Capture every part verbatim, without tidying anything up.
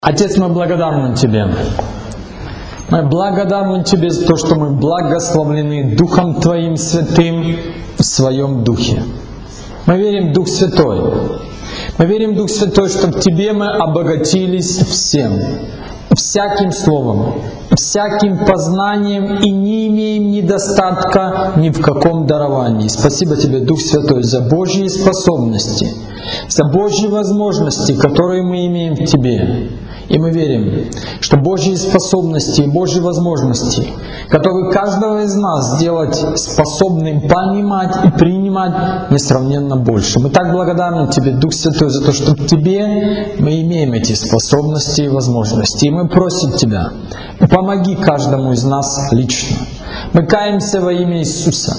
Отец, мы благодарны Тебе. Мы благодарны Тебе за то, что мы благословлены Духом Твоим Святым в Своем Духе. Мы верим в Дух Святой. Мы верим в Дух Святой, что в Тебе мы обогатились всем, всяким словом, всяким познанием и не имеем недостатка ни в каком даровании. Спасибо Тебе, Дух Святой, за Божьи способности, за Божьи возможности, которые мы имеем в Тебе. И мы верим, что Божьи способности и Божьи возможности готовы каждого из нас сделать способным понимать и принимать несравненно больше. Мы так благодарны Тебе, Дух Святой, за то, что в Тебе мы имеем эти способности и возможности. И мы просим Тебя, помоги каждому из нас лично. Мы каемся во имя Иисуса.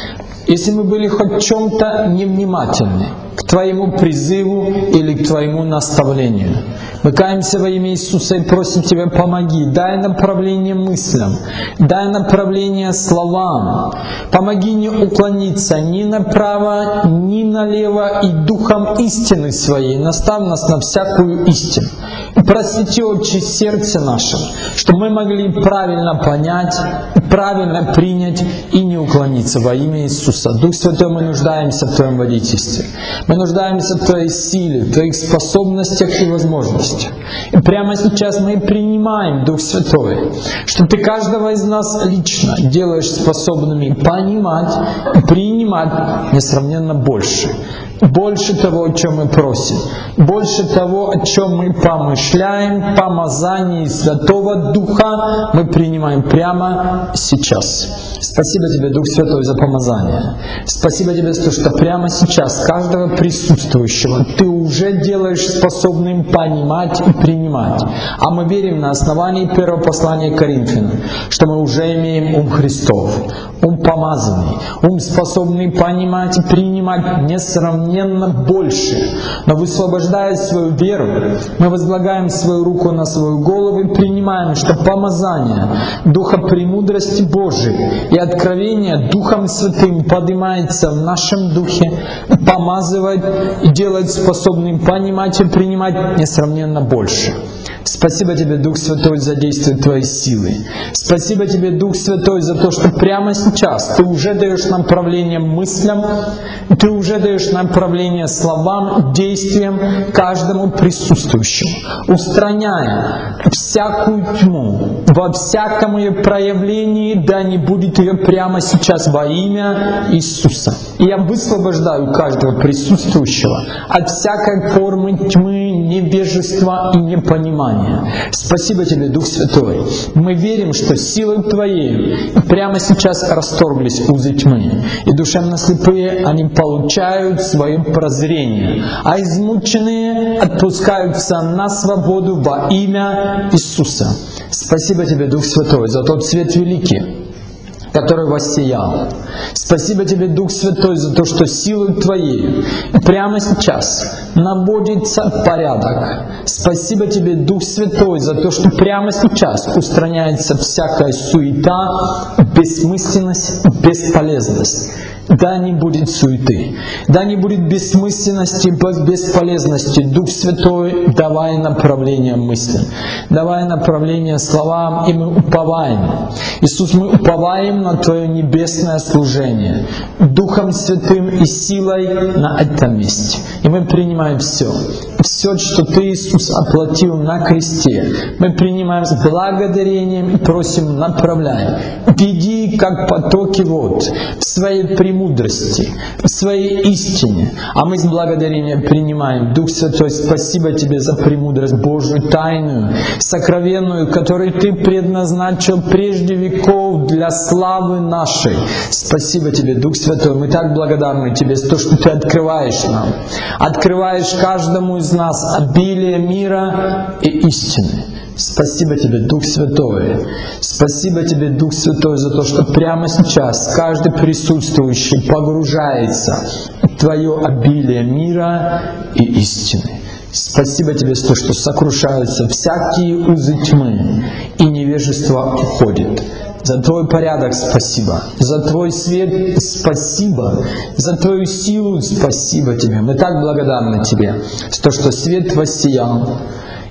Если мы были хоть в чем-то невнимательны к Твоему призыву или к Твоему наставлению, мы каемся во имя Иисуса и просим Тебя, помоги, дай направление мыслям, дай направление словам, помоги не уклониться ни направо, ни налево, и Духом истины Своей наставь нас на всякую истину. И просвети, Отче, сердце наше, чтобы мы могли правильно понять, правильно принять и не уклониться во имя Иисуса. Дух Святой, мы нуждаемся в Твоем водительстве. Мы нуждаемся в Твоей силе, в Твоих способностях и возможностях. И прямо сейчас мы принимаем, Дух Святой, что Ты каждого из нас лично делаешь способными понимать и принимать несравненно больше. Больше того, о чем мы просим, больше того, о чем мы помышляем, помазание Святого Духа мы принимаем прямо сейчас. Спасибо Тебе, Дух Святой, за помазание. Спасибо Тебе за то, что прямо сейчас каждого присутствующего Ты уже делаешь способным понимать и принимать. А мы верим на основании первого послания к Коринфянам, что мы уже имеем ум Христов, ум помазанный, ум способный понимать и принимать несравненно больше. Но высвобождая свою веру, мы возлагаем свою руку на свою голову и принимаем, что помазание Духа премудрости Божией и откровение Духом Святым поднимается в нашем духе, помазывает и делает способным понимать и принимать несравненно больше. Спасибо Тебе, Дух Святой, за действие Твоей силы. Спасибо Тебе, Дух Святой, за то, что прямо сейчас Ты уже даешь направление мыслям, Ты уже даешь направление словам, действиям каждому присутствующему, устраняя всякую тьму, во всяком ее проявлении, да не будет ее прямо сейчас во имя Иисуса. И я высвобождаю каждого присутствующего от всякой формы тьмы, невежества и непонимания. Спасибо Тебе, Дух Святой. Мы верим, что силой Твоей прямо сейчас расторглись узы тьмы. И душевно слепые, они получают свое прозрение, а измученные отпускаются на свободу во имя Иисуса. Спасибо Тебе, Дух Святой, за тот свет великий, который воссиял. Спасибо Тебе, Дух Святой, за то, что силой Твоей прямо сейчас наводится порядок. Спасибо Тебе, Дух Святой, за то, что прямо сейчас устраняется всякая суета, бессмысленность, бесполезность. Да не будет суеты, да не будет бессмысленности, бесполезности. Дух Святой, давай направление мыслям, давай направление словам, и мы уповаем. Иисус, мы уповаем на Твое небесное служение Духом Святым и силой на этом месте. И мы принимаем все. Все, что Ты, Иисус, оплатил на кресте, мы принимаем с благодарением и просим, направляй. Веди, как потоки вод, в своей премудрости, в своей истине. А мы с благодарением принимаем. Дух Святой, спасибо Тебе за премудрость Божию, тайную, сокровенную, которую Ты предназначил прежде веков для славы нашей. Спасибо Тебе, Дух Святой. Мы так благодарны Тебе за то, что Ты открываешь нам. Открываешь каждому из нас обилие мира и истины. Спасибо Тебе, Дух Святой. Спасибо Тебе, Дух Святой, за то, что прямо сейчас каждый присутствующий погружается в Твое обилие мира и истины. Спасибо Тебе за то, что сокрушаются всякие узы тьмы, и невежество уходит. За Твой порядок спасибо, за Твой свет спасибо, за Твою силу спасибо Тебе. Мы так благодарны Тебе за то, что свет воссиял,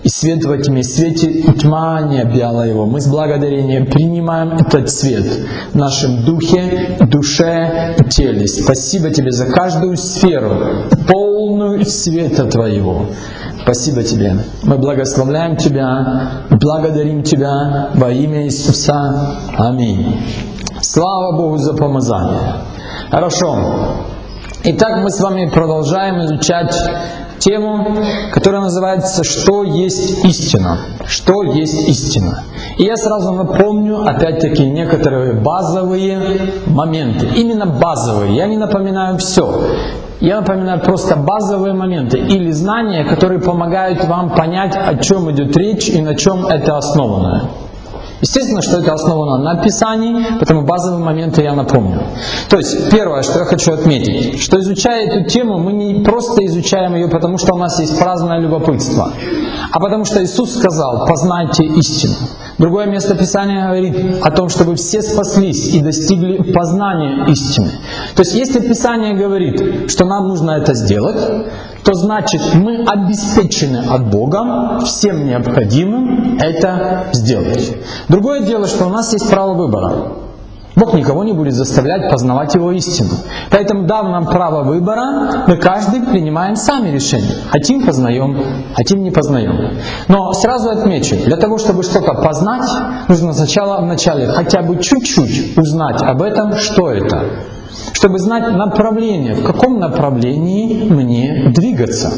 И свет во тьме, свете и тьма не объяла его. Мы с благодарением принимаем этот свет в нашем духе, душе и теле. Спасибо Тебе за каждую сферу, полную света Твоего. Спасибо Тебе. Мы благословляем Тебя, благодарим Тебя во имя Иисуса. Аминь. Слава Богу за помазание. Хорошо. Итак, мы с вами продолжаем изучать тему, которая называется «Что есть истина?». Что есть истина? И я сразу напомню, опять-таки, некоторые базовые моменты. Именно базовые. Я не напоминаю все. Я напоминаю просто базовые моменты или знания, которые помогают вам понять, о чем идет речь и на чем это основано. Естественно, что это основано на Писании, поэтому базовые моменты я напомню. То есть, первое, что я хочу отметить, что изучая эту тему, мы не просто изучаем ее, потому что у нас есть праздное любопытство, а потому что Иисус сказал: «Познайте истину». Другое место Писания говорит о том, чтобы все спаслись и достигли познания истины. То есть, если Писание говорит, что нам нужно это сделать, то значит мы обеспечены от Бога всем необходимым это сделать. Другое дело, что у нас есть право выбора. Бог никого не будет заставлять познавать Его истину. Поэтому, дав нам право выбора, мы каждый принимаем сами решение. Хотим — познаем, хотим — не познаем. Но сразу отмечу, для того, чтобы что-то познать, нужно сначала вначале хотя бы чуть-чуть узнать об этом, что это. Чтобы знать направление, в каком направлении мне двигаться.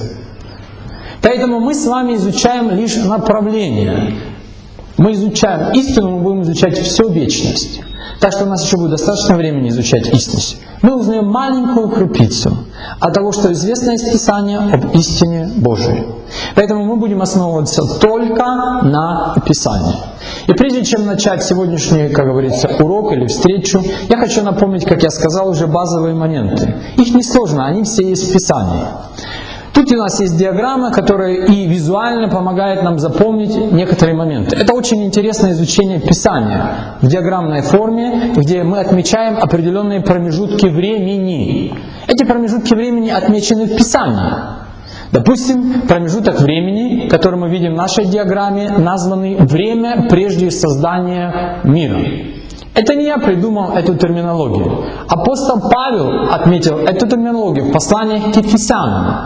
Поэтому мы с вами изучаем лишь направление. Мы изучаем истину, мы будем изучать всю вечность. Так что у нас еще будет достаточно времени изучать истинность. Мы узнаем маленькую крупицу от того, что известно из Писания об истине Божией. Поэтому мы будем основываться только на Писании. И прежде чем начать сегодняшний, как говорится, урок или встречу, я хочу напомнить, как я сказал, уже базовые моменты. Их несложно, они все есть в Писании. Тут у нас есть диаграмма, которая и визуально помогает нам запомнить некоторые моменты. Это очень интересное изучение Писания в диаграммной форме, где мы отмечаем определенные промежутки времени. Эти промежутки времени отмечены в Писании. Допустим, промежуток времени, который мы видим в нашей диаграмме, названный «время прежде создания мира». Это не я придумал эту терминологию. Апостол Павел отметил эту терминологию в посланиях к Ефесянам.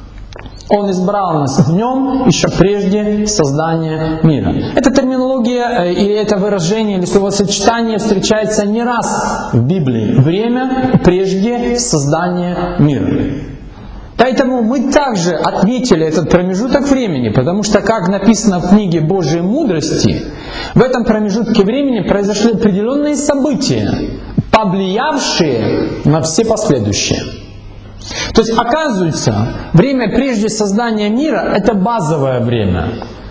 Он избрал нас в нем еще прежде создания мира. Эта терминология или это выражение или словосочетание встречается не раз в Библии. Время прежде создания мира. Поэтому мы также отметили этот промежуток времени, потому что, как написано в книге Божьей мудрости, в этом промежутке времени произошли определенные события, повлиявшие на все последующие. То есть, оказывается, время прежде создания мира — это базовое время.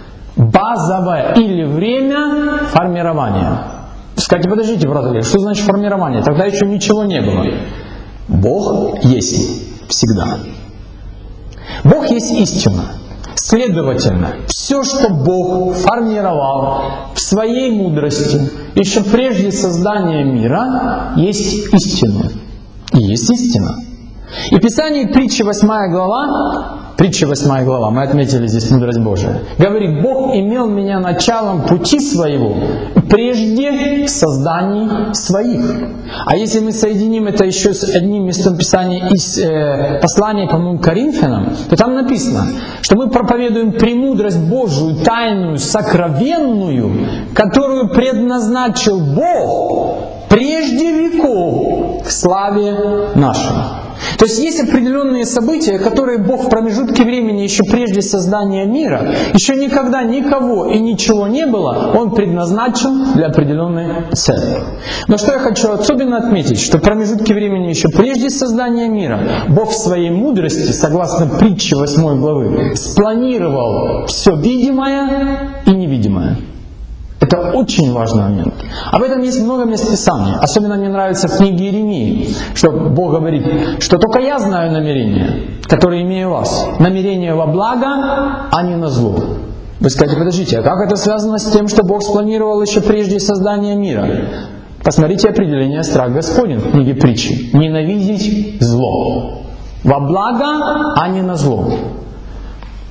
Базовое или время формирования. Скажите: подождите, брат Олег, что значит формирование? Тогда еще ничего не было. Бог есть всегда. Бог есть истина. Следовательно, все, что Бог формировал в своей мудрости еще прежде создания мира, есть истина. И есть истина. И Писание притчи восьмая глава, притча восьмая глава, мы отметили здесь мудрость Божия, говорит: «Бог имел меня началом пути своего прежде созданий своих». А если мы соединим это еще с одним местом Писания из э, послания, по-моему, Коринфянам, то там написано, что мы проповедуем премудрость Божию, тайную, сокровенную, которую предназначил Бог прежде веков к славе нашей. То есть есть определенные события, которые Бог в промежутке времени еще прежде создания мира, еще никогда никого и ничего не было, Он предназначил для определенной цели. Но что я хочу особенно отметить, что в промежутке времени еще прежде создания мира Бог в своей мудрости, согласно притче восьмой главы, спланировал все видимое и невидимое. Это очень важный момент. Об этом есть много мест Писания. Особенно мне нравится в книге Иеремии, что Бог говорит, что только я знаю намерения, которые имею у вас. Намерения во благо, а не на зло. Вы скажете: подождите, а как это связано с тем, что Бог спланировал еще прежде создания мира? Посмотрите определение «страх Господень» в книге Притчи. Ненавидеть зло. Во благо, а не на зло.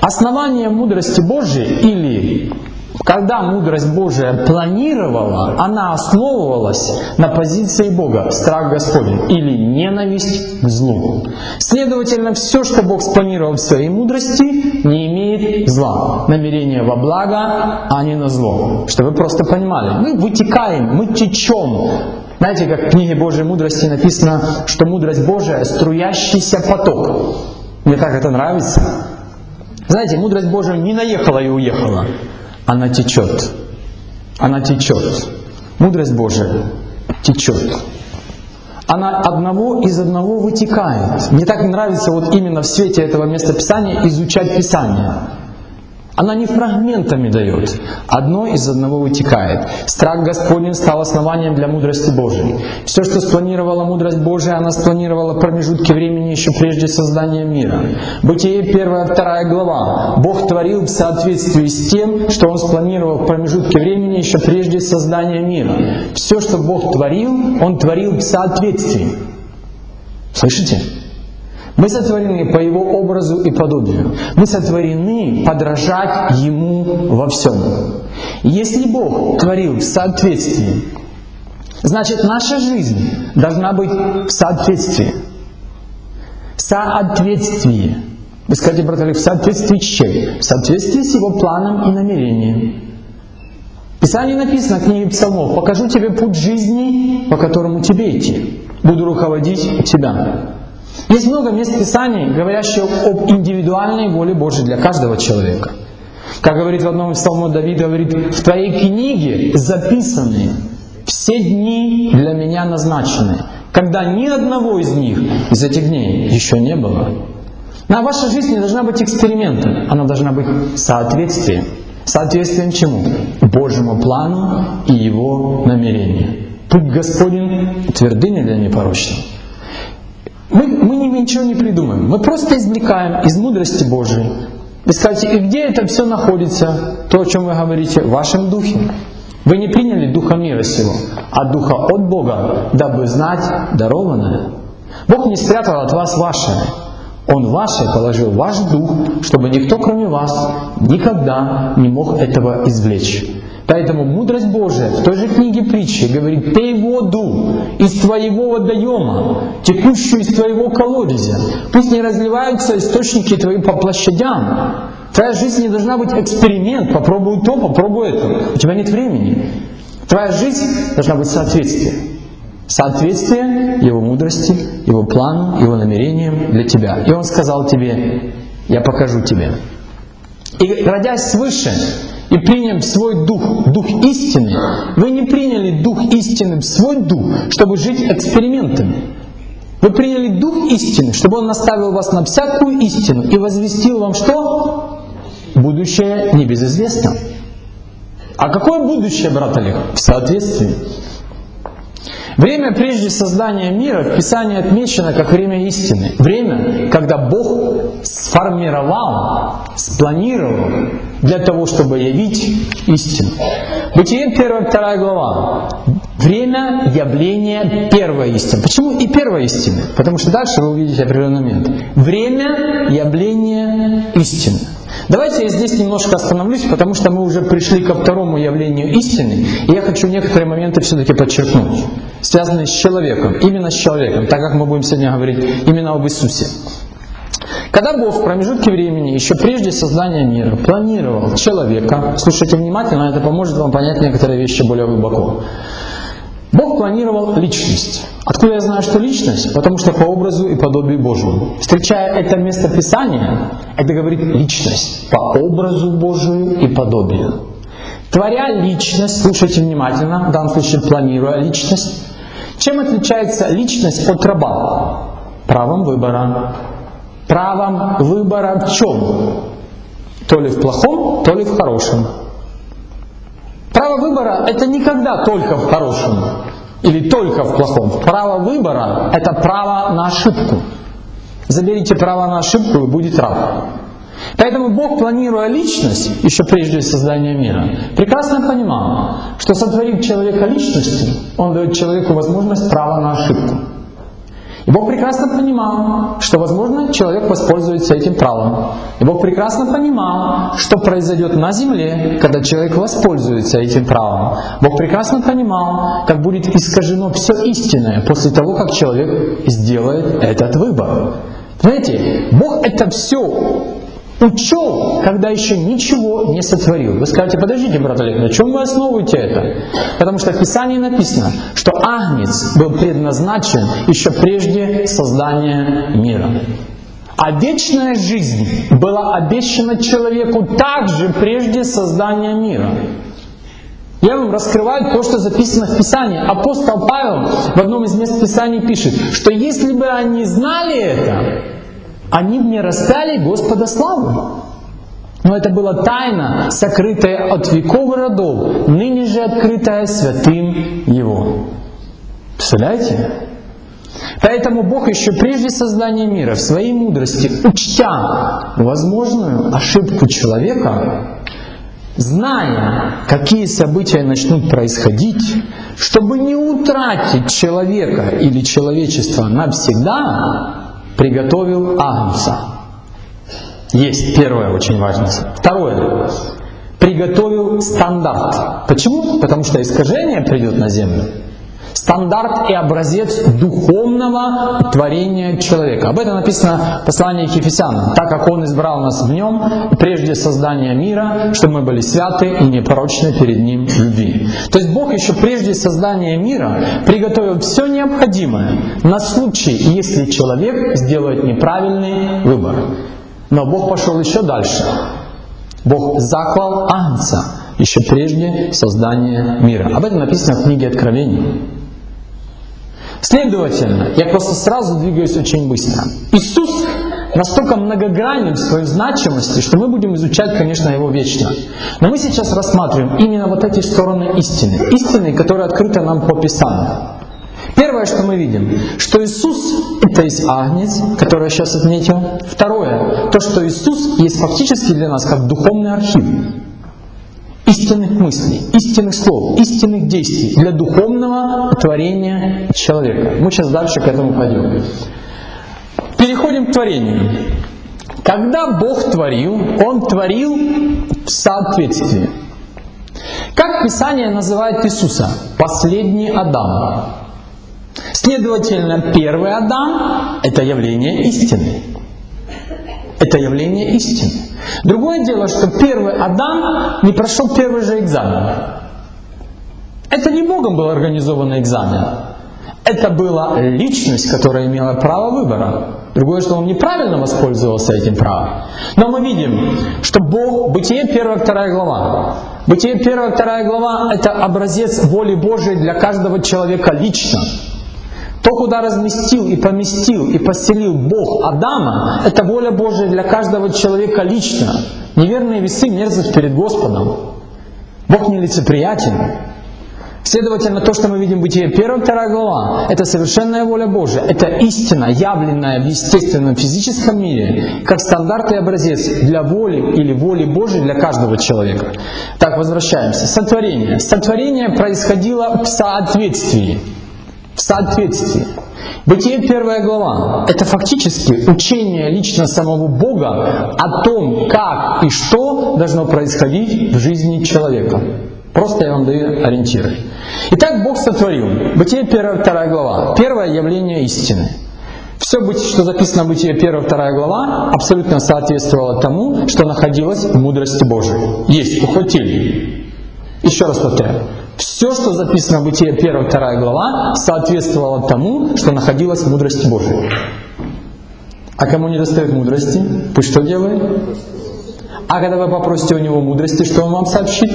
Основание мудрости Божией, или когда мудрость Божия планировала, она основывалась на позиции Бога, страх Господень, или ненависть к злу. Следовательно, все, что Бог спланировал в своей мудрости, не имеет зла. Намерение во благо, а не на зло. Чтобы вы просто понимали. Мы вытекаем, мы течем. Знаете, как в книге Божьей мудрости написано, что мудрость Божия — струящийся поток. Мне так это нравится. Знаете, мудрость Божия не наехала и уехала. Она течет. Она течет. Мудрость Божия течет. Она одного из одного вытекает. Мне так нравится вот именно в свете этого местописания изучать Писание. Она не фрагментами дает. Одно из одного вытекает. Страх Господень стал основанием для мудрости Божией. Все, что спланировала мудрость Божия, она спланировала промежутки времени еще прежде создания мира. Бытие первая, вторая глава. Бог творил в соответствии с тем, что Он спланировал в промежутке времени еще прежде создания мира. Все, что Бог творил, Он творил в соответствии. Слышите? Мы сотворены по Его образу и подобию. Мы сотворены подражать Ему во всем. Если Бог творил в соответствии, значит наша жизнь должна быть в соответствии. Соответствие. Вы скажете, брат Олег, в соответствии с чем? В соответствии с Его планом и намерением. В Писании написано в книге Псалмов: «Покажу тебе путь жизни, по которому тебе идти. Буду руководить тебя». Есть много мест Писаний, говорящих об индивидуальной воле Божьей для каждого человека. Как говорит в одном из псалмов Давид, говорит: «В твоей книге записаны все дни для меня назначены, когда ни одного из них, из этих дней, еще не было». Но ваша жизнь не должна быть экспериментом, она должна быть соответствием. Соответствием чему? Божьему плану и Его намерению. Путь Господень — твердыня для непорочных. Мы, мы ничего не придумаем, мы просто извлекаем из мудрости Божией. Вы скажете, и где это все находится, то, о чем вы говорите, в вашем духе? Вы не приняли духа мира сего, а духа от Бога, дабы знать дарованное. Бог не спрятал от вас ваше. Он в ваше положил ваш дух, чтобы никто, кроме вас, никогда не мог этого извлечь. Поэтому мудрость Божия в той же книге притчи говорит: «Пей воду из твоего водоема, текущую из твоего колодезя. Пусть не разливаются источники твои по площадям». Твоя жизнь не должна быть эксперимент. Попробуй то, попробуй это. У тебя нет времени. Твоя жизнь должна быть соответствие. Соответствие Его мудрости, Его плану, Его намерениям для тебя. И Он сказал тебе: «Я покажу тебе». И родясь свыше, и приняв свой дух, дух истины, вы не приняли дух истины в свой дух, чтобы жить экспериментами. Вы приняли дух истины, чтобы он наставил вас на всякую истину и возвестил вам что? Будущее небезызвестно. А какое будущее, брат Олег? В соответствии. Время прежде создания мира в Писании отмечено как время истины. Время, когда Бог сформировал, спланировал для того, чтобы явить истину. Бытие первая, вторая глава. Время явления первой истины. Почему и первой истины? Потому что дальше вы увидите определенный момент. Время явления истины. Давайте я здесь немножко остановлюсь, потому что мы уже пришли ко второму явлению истины, и я хочу некоторые моменты все-таки подчеркнуть, связанные с человеком, именно с человеком, так как мы будем сегодня говорить именно об Иисусе. Когда Бог в промежутке времени, еще прежде создания мира, планировал человека, слушайте внимательно, это поможет вам понять некоторые вещи более глубоко. Бог планировал личность. Откуда я знаю, что личность? Потому что по образу и подобию Божьему. Встречая это местописание, это говорит личность. По образу Божию и подобию. Творя личность, слушайте внимательно, в данном случае планируя личность. Чем отличается личность от раба? Правом выбора. Правом выбора в чем? То ли в плохом, то ли в хорошем. Право выбора — это никогда только в хорошем или только в плохом. Право выбора — это право на ошибку. Заберите право на ошибку и будет раб. Поэтому Бог, планируя личность, еще прежде создания мира, прекрасно понимал, что сотворив человека личностью, Он дает человеку возможность права на ошибку. И Бог прекрасно понимал, что, возможно, человек воспользуется этим правом. И Бог прекрасно понимал, что произойдет на земле, когда человек воспользуется этим правом. Бог прекрасно понимал, как будет искажено все истинное после того, как человек сделает этот выбор. Знаете, Бог это все учел, когда еще ничего не сотворил. Вы скажете, подождите, брат Олег, на чем вы основываете это? Потому что в Писании написано, что Агнец был предназначен еще прежде создания мира. А вечная жизнь была обещана человеку также прежде создания мира. Я вам раскрываю то, что записано в Писании. Апостол Павел в одном из мест Писания пишет, что если бы они знали это, они бы не распяли Господа славу. Но это была тайна, сокрытая от веков и родов, ныне же открытая святым Его. Представляете? Поэтому Бог еще прежде создания мира в своей мудрости, учтя возможную ошибку человека, зная, какие события начнут происходить, чтобы не утратить человека или человечество навсегда, приготовил Агнца. Есть первое очень важное. Второе. Приготовил стандарт. Почему? Потому что искажение придет на землю. Стандарт и образец духовного творения человека. Об этом написано в послании к Ефесянам. Так как Он избрал нас в Нем прежде создания мира, чтобы мы были святы и непорочны перед Ним в любви. То есть Бог еще прежде создания мира приготовил все необходимое на случай, если человек сделает неправильный выбор. Но Бог пошел еще дальше. Бог заклал Агнца еще прежде создания мира. Об этом написано в книге Откровений. Следовательно, я просто сразу двигаюсь очень быстро. Иисус настолько многогранен в своей значимости, что мы будем изучать, конечно, Его вечно. Но мы сейчас рассматриваем именно вот эти стороны истины. Истины, которые открыты нам по Писанию. Первое, что мы видим, что Иисус — это есть Агнец, который я сейчас отметил. Второе, то, что Иисус есть фактически для нас как духовный архив истинных мыслей, истинных слов, истинных действий для духовного творения человека. Мы сейчас дальше к этому пойдем. Переходим к творению. Когда Бог творил, Он творил в соответствии. Как Писание называет Иисуса? Последний Адам. Следовательно, первый Адам — это явление истины. Это явление истины. Другое дело, что первый Адам не прошел первый же экзамен. Это не Богом был организованный экзамен. Это была личность, которая имела право выбора. Другое, что он неправильно воспользовался этим правом. Но мы видим, что Бог, Бытие первая вторая глава. Бытие первая вторая глава — это образец воли Божией для каждого человека лично. То, куда разместил и поместил и поселил Бог Адама, это воля Божия для каждого человека лично. Неверные весы мерзнут перед Господом. Бог нелицеприятен. Следовательно, то, что мы видим в Бытие первая вторая глава, это совершенная воля Божия. Это истина, явленная в естественном физическом мире, как стандарт и образец для воли или воли Божией для каждого человека. Так, возвращаемся. Сотворение. Сотворение происходило в соответствии. В соответствии. Бытие первая глава — это фактически учение лично самого Бога о том, как и что должно происходить в жизни человека. Просто я вам даю ориентиры. Итак, Бог сотворил. Бытие первая вторая глава. Первое явление истины. Все, что записано в Бытие первая вторая глава, абсолютно соответствовало тому, что находилось в мудрости Божией. Есть, ухватили. Еще раз повторяю. Все, что записано в Бытие первая вторая глава, соответствовало тому, что находилось в мудрости Божией. А кому не достает мудрости, пусть что делает? А когда вы попросите у него мудрости, что он вам сообщит?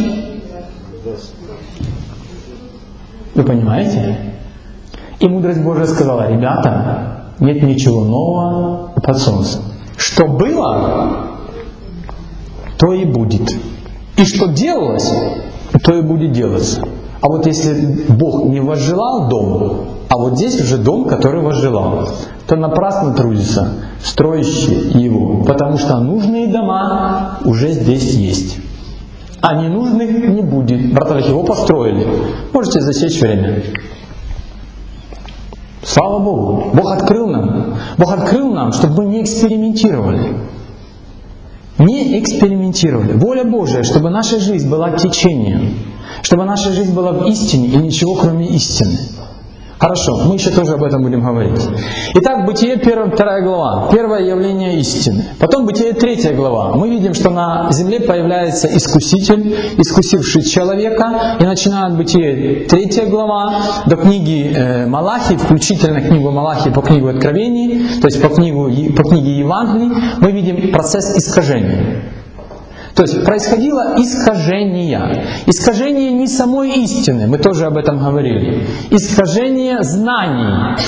Вы понимаете? И мудрость Божия сказала: ребята, нет ничего нового под солнцем. Что было, то и будет. И что делалось, то и будет делаться. А вот если Бог не возжелал дом, а вот здесь уже дом, который возжелал, то напрасно трудится строящие его, потому что нужные дома уже здесь есть. А ненужных не будет. Брат Олег, его построили. Можете засечь время. Слава Богу! Бог открыл нам. Бог открыл нам, чтобы мы не экспериментировали. Не экспериментировали. Воля Божия, чтобы наша жизнь была течением. Чтобы наша жизнь была в истине и ничего кроме истины. Хорошо, мы еще тоже об этом будем говорить. Итак, Бытие первая, вторая глава. Первое явление истины. Потом Бытие третья глава. Мы видим, что на земле появляется искуситель, искусивший человека. И начиная от Бытие третья глава до книги э, Малахии, включительно книгу Малахии по книгу Откровений, то есть по, книгу, по книге Евангелий, мы видим процесс искажения. То есть происходило искажение. Искажение не самой истины, мы тоже об этом говорили. Искажение знаний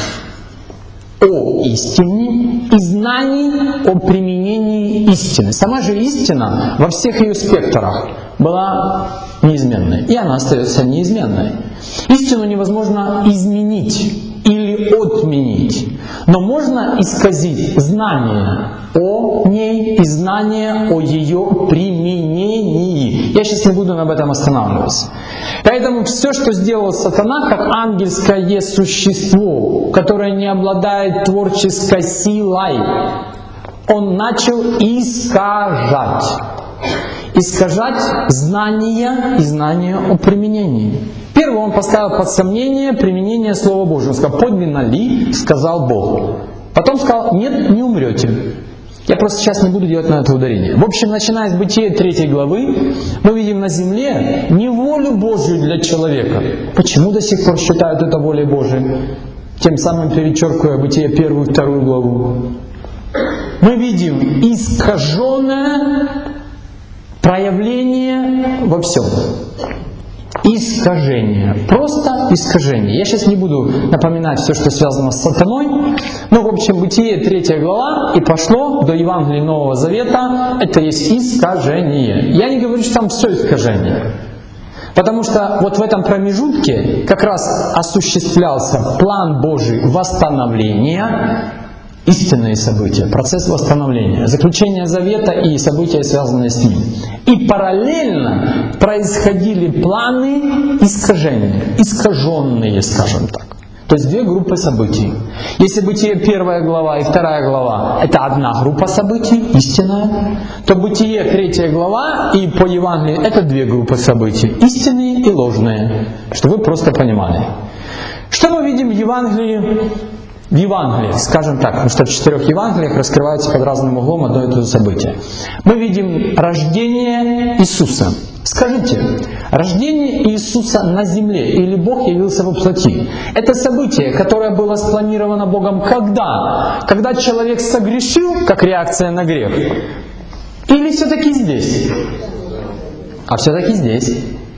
о истине и знаний о применении истины. Сама же истина во всех ее спектрах была неизменной, и она остается неизменной. Истину невозможно изменить или отменить, но можно исказить знание о ней и знание о ее применении. Я сейчас не буду об этом останавливаться. Поэтому все, что сделал сатана, как ангельское существо, которое не обладает творческой силой, он начал искажать. Искажать знания и знания о применении. Первое, он поставил под сомнение применение Слова Божьего. Он сказал: подлинно ли, сказал Бог. Потом сказал: нет, не умрете. Я просто сейчас не буду делать на это ударение. В общем, начиная с Бытия третьей главы, мы видим на земле не волю Божью для человека. Почему до сих пор считают это волей Божией? Тем самым перечеркивая Бытие первую и вторую главу. Мы видим искаженное проявление во всем. Искажение. Просто искажение. Я сейчас не буду напоминать все, что связано с сатаной. Но, в общем, Бытие третья глава и пошло до Евангелия Нового Завета. Это есть искажение. Я не говорю, что там все искажение. Потому что вот в этом промежутке как раз осуществлялся план Божий восстановления, истинные события, процесс восстановления, заключение завета и события, связанные с ним. И параллельно происходили планы искажения, искаженные, скажем так. То есть две группы событий. Если Бытие первая глава и вторая глава — это одна группа событий, истинная, то Бытие третья глава и по Евангелию — это две группы событий, истинные и ложные, чтобы вы просто понимали. Что мы видим в Евангелии? В Евангелии, скажем так, потому что в четырех Евангелиях раскрывается под разным углом одно и то же событие. Мы видим рождение Иисуса. Скажите, рождение Иисуса на земле или Бог явился во плоти? Это событие, которое было спланировано Богом когда? Когда человек согрешил, как реакция на грех? Или все-таки здесь? А все-таки здесь.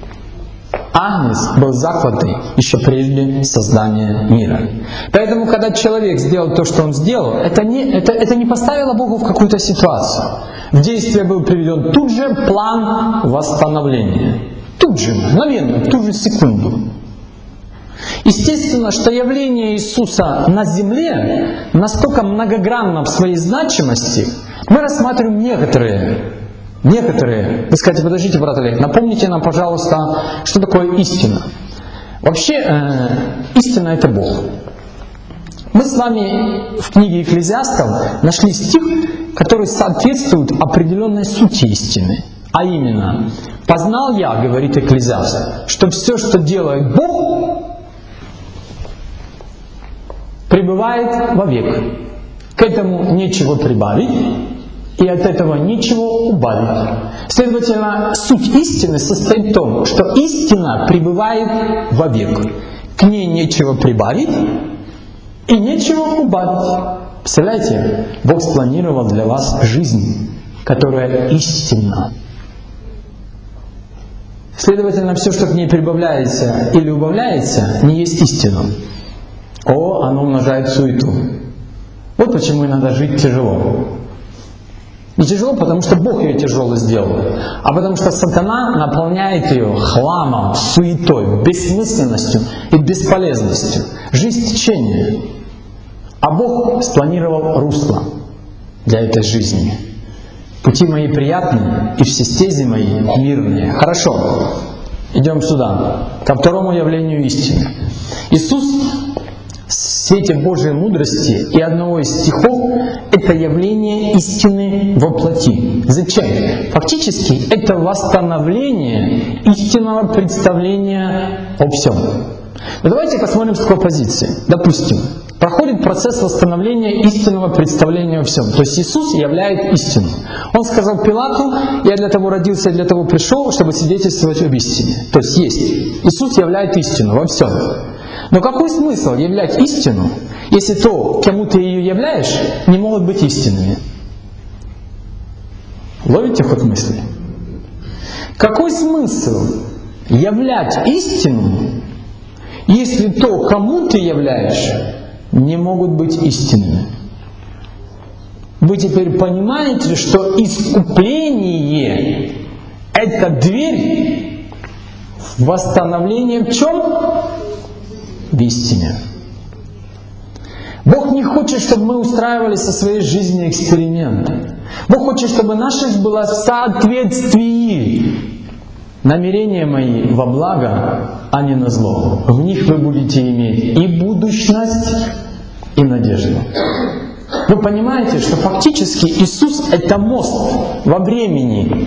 Агнец был закланный еще прежде создания мира. Поэтому, когда человек сделал то, что он сделал, это не, это, это не поставило Богу в какую-то ситуацию. В действие был приведен тут же план восстановления. Тут же, мгновенно, в ту же секунду. Естественно, что явление Иисуса на земле настолько многогранно в своей значимости, мы рассматриваем некоторые Некоторые, вы скажете: подождите, брат Олег, напомните нам, пожалуйста, что такое истина. Вообще, э, истина — это Бог. Мы с вами в книге Екклезиастов нашли стих, который соответствует определенной сути истины. А именно: «Познал я, — говорит Екклезиаст, — что все, что делает Бог, пребывает вовек. К этому нечего прибавить, и от этого ничего убавить». Следовательно, суть истины состоит в том, что истина пребывает вовек. К ней нечего прибавить и нечего убавить. Представляете, Бог спланировал для вас жизнь, которая истинна. Следовательно, все, что к ней прибавляется или убавляется, не есть истину. О, оно умножает суету. Вот почему иногда жить тяжело. Не тяжело, потому что Бог ее тяжело сделал, а потому что сатана наполняет ее хламом, суетой, бессмысленностью и бесполезностью. Жизнь течение. А Бог спланировал русло для этой жизни. Пути мои приятные, и все стези мои мирные. Хорошо, идем сюда, ко второму явлению истины. Иисус свете Божьей мудрости и одного из стихов — это явление истины во плоти. Зачем? Фактически это восстановление истинного представления о всем. Но давайте посмотрим с какой позиции. Допустим, проходит процесс восстановления истинного представления о всем. То есть Иисус являет истину. Он сказал Пилату: «Я для того родился и для того пришел, чтобы свидетельствовать об истине». То есть есть. Иисус являет истину во всем. Но какой смысл являть истину, если то, кому ты ее являешь, не могут быть истинными? Ловите ход мысли? Какой смысл являть истину, если то, кому ты являешь, не могут быть истинными? Вы теперь понимаете, что искупление — это дверь в восстановление в чем? В истине. Бог не хочет, чтобы мы устраивали со своей жизнью эксперименты. Бог хочет, чтобы наша жизнь была в соответствии. Намерения мои во благо, а не на зло. В них вы будете иметь и будущность, и надежду. Вы понимаете, что фактически Иисус — это мост во времени,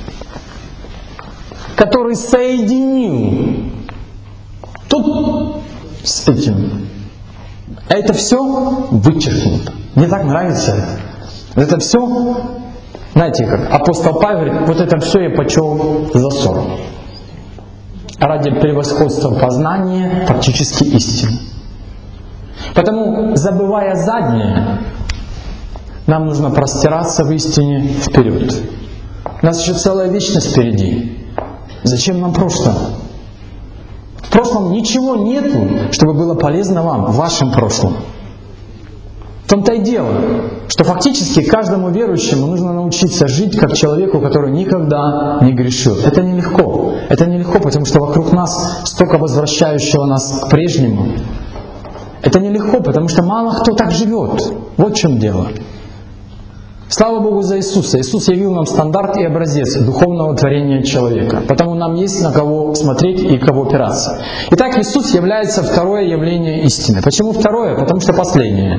который соединил тут с этим. А это все вычеркнуто. Мне так нравится это. Это все, знаете, как апостол Павел говорит: вот это все я почел за ссор. Ради превосходства познания фактически истины. Потому, забывая заднее, нам нужно простираться в истине вперед. У нас еще целая вечность впереди. Зачем нам прошлое? В прошлом ничего нету, чтобы было полезно вам в вашем прошлом. В том-то и дело, что фактически каждому верующему нужно научиться жить как человеку, который никогда не грешил. Это нелегко. Это нелегко, потому что вокруг нас столько возвращающего нас к прежнему. Это нелегко, потому что мало кто так живет. Вот в чем дело. Слава Богу за Иисуса. Иисус явил нам стандарт и образец духовного творения человека. Потому нам есть на кого смотреть и кого опираться. Итак, Иисус является второе явление истины. Почему второе? Потому что последнее.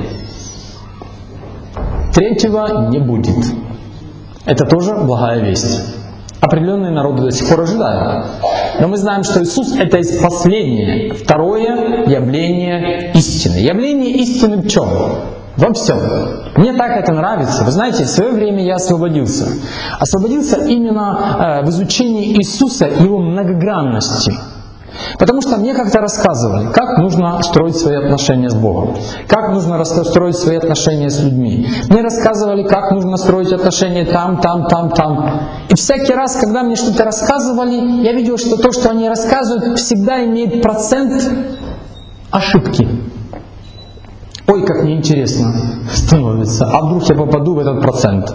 Третьего не будет. Это тоже благая весть. Определенные народы до сих пор ожидают. Но мы знаем, что Иисус — это последнее, второе явление истины. Явление истины в чем? Во всем. Мне так это нравится. Вы знаете, в свое время я освободился. Освободился именно в изучении Иисуса и Его многогранности. Потому что мне как-то рассказывали, как нужно строить свои отношения с Богом, как нужно строить свои отношения с людьми. Мне рассказывали, как нужно строить отношения там, там, там, там. И всякий раз, когда мне что-то рассказывали, я видел, что то, что они рассказывают, всегда имеет процент ошибки. Ой, как неинтересно становится. А вдруг я попаду в этот процент?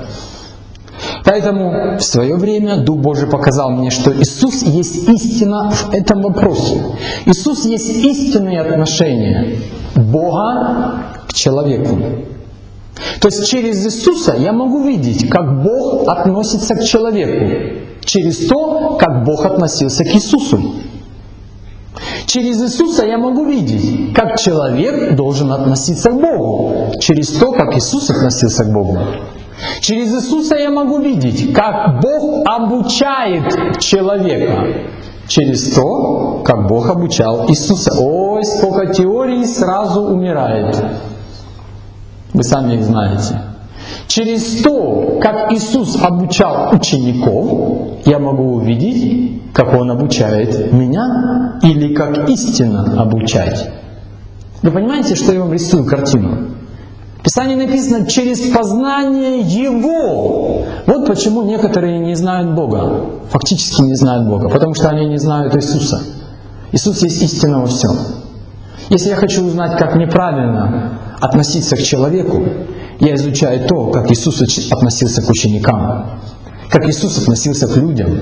Поэтому в свое время Дух Божий показал мне, что Иисус есть истина в этом вопросе. Иисус есть истинные отношения Бога к человеку. То есть через Иисуса я могу видеть, как Бог относится к человеку, через то, как Бог относился к Иисусу. Через Иисуса я могу видеть, как человек должен относиться к Богу, через то, как Иисус относился к Богу. Через Иисуса я могу видеть, как Бог обучает человека, через то, как Бог обучал Иисуса. Ой, сколько теорий сразу умирает. Вы сами их знаете. Через то, как Иисус обучал учеников, я могу увидеть, как Он обучает меня, или как истинно обучать. Вы понимаете, что я вам рисую картину? В Писании написано «через познание Его». Вот почему некоторые не знают Бога, фактически не знают Бога, потому что они не знают Иисуса. Иисус есть истина во всем. Если я хочу узнать, как неправильно относиться к человеку, я изучаю то, как Иисус относился к ученикам, как Иисус относился к людям.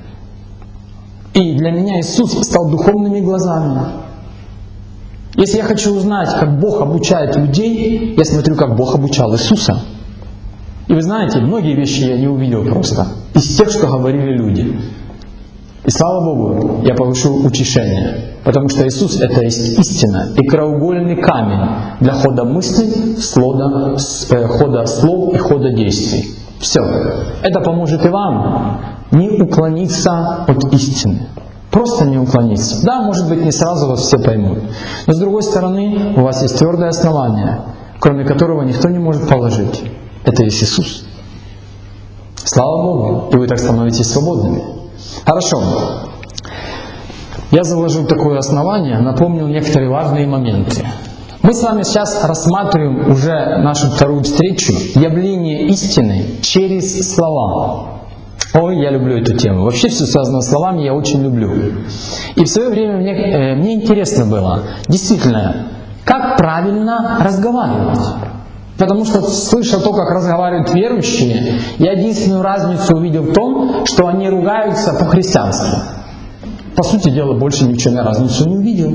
И для меня Иисус стал духовными глазами. Если я хочу узнать, как Бог обучает людей, я смотрю, как Бог обучал Иисуса. И вы знаете, многие вещи я не увидел просто из тех, что говорили люди. И слава Богу, я получил утешение. Потому что Иисус — это есть истина и краеугольный камень для хода мыслей, слода, э, хода слов и хода действий. Все. Это поможет и вам не уклониться от истины. Просто не уклониться. Да, может быть, не сразу вас все поймут. Но с другой стороны, у вас есть твердое основание, кроме которого никто не может положить. Это есть Иисус. Слава Богу! И вы так становитесь свободными. Хорошо. Я заложил такое основание, напомнил некоторые важные моменты. Мы с вами сейчас рассматриваем уже нашу вторую встречу «Явление истины через слова». Ой, я люблю эту тему. Вообще все связано с словами я очень люблю. И в свое время мне, э, мне интересно было, действительно, как правильно разговаривать. Потому что слышал то, как разговаривают верующие, я единственную разницу увидел в том, что они ругаются по-христиански. По сути дела, больше ни в чем я разницу не увидел.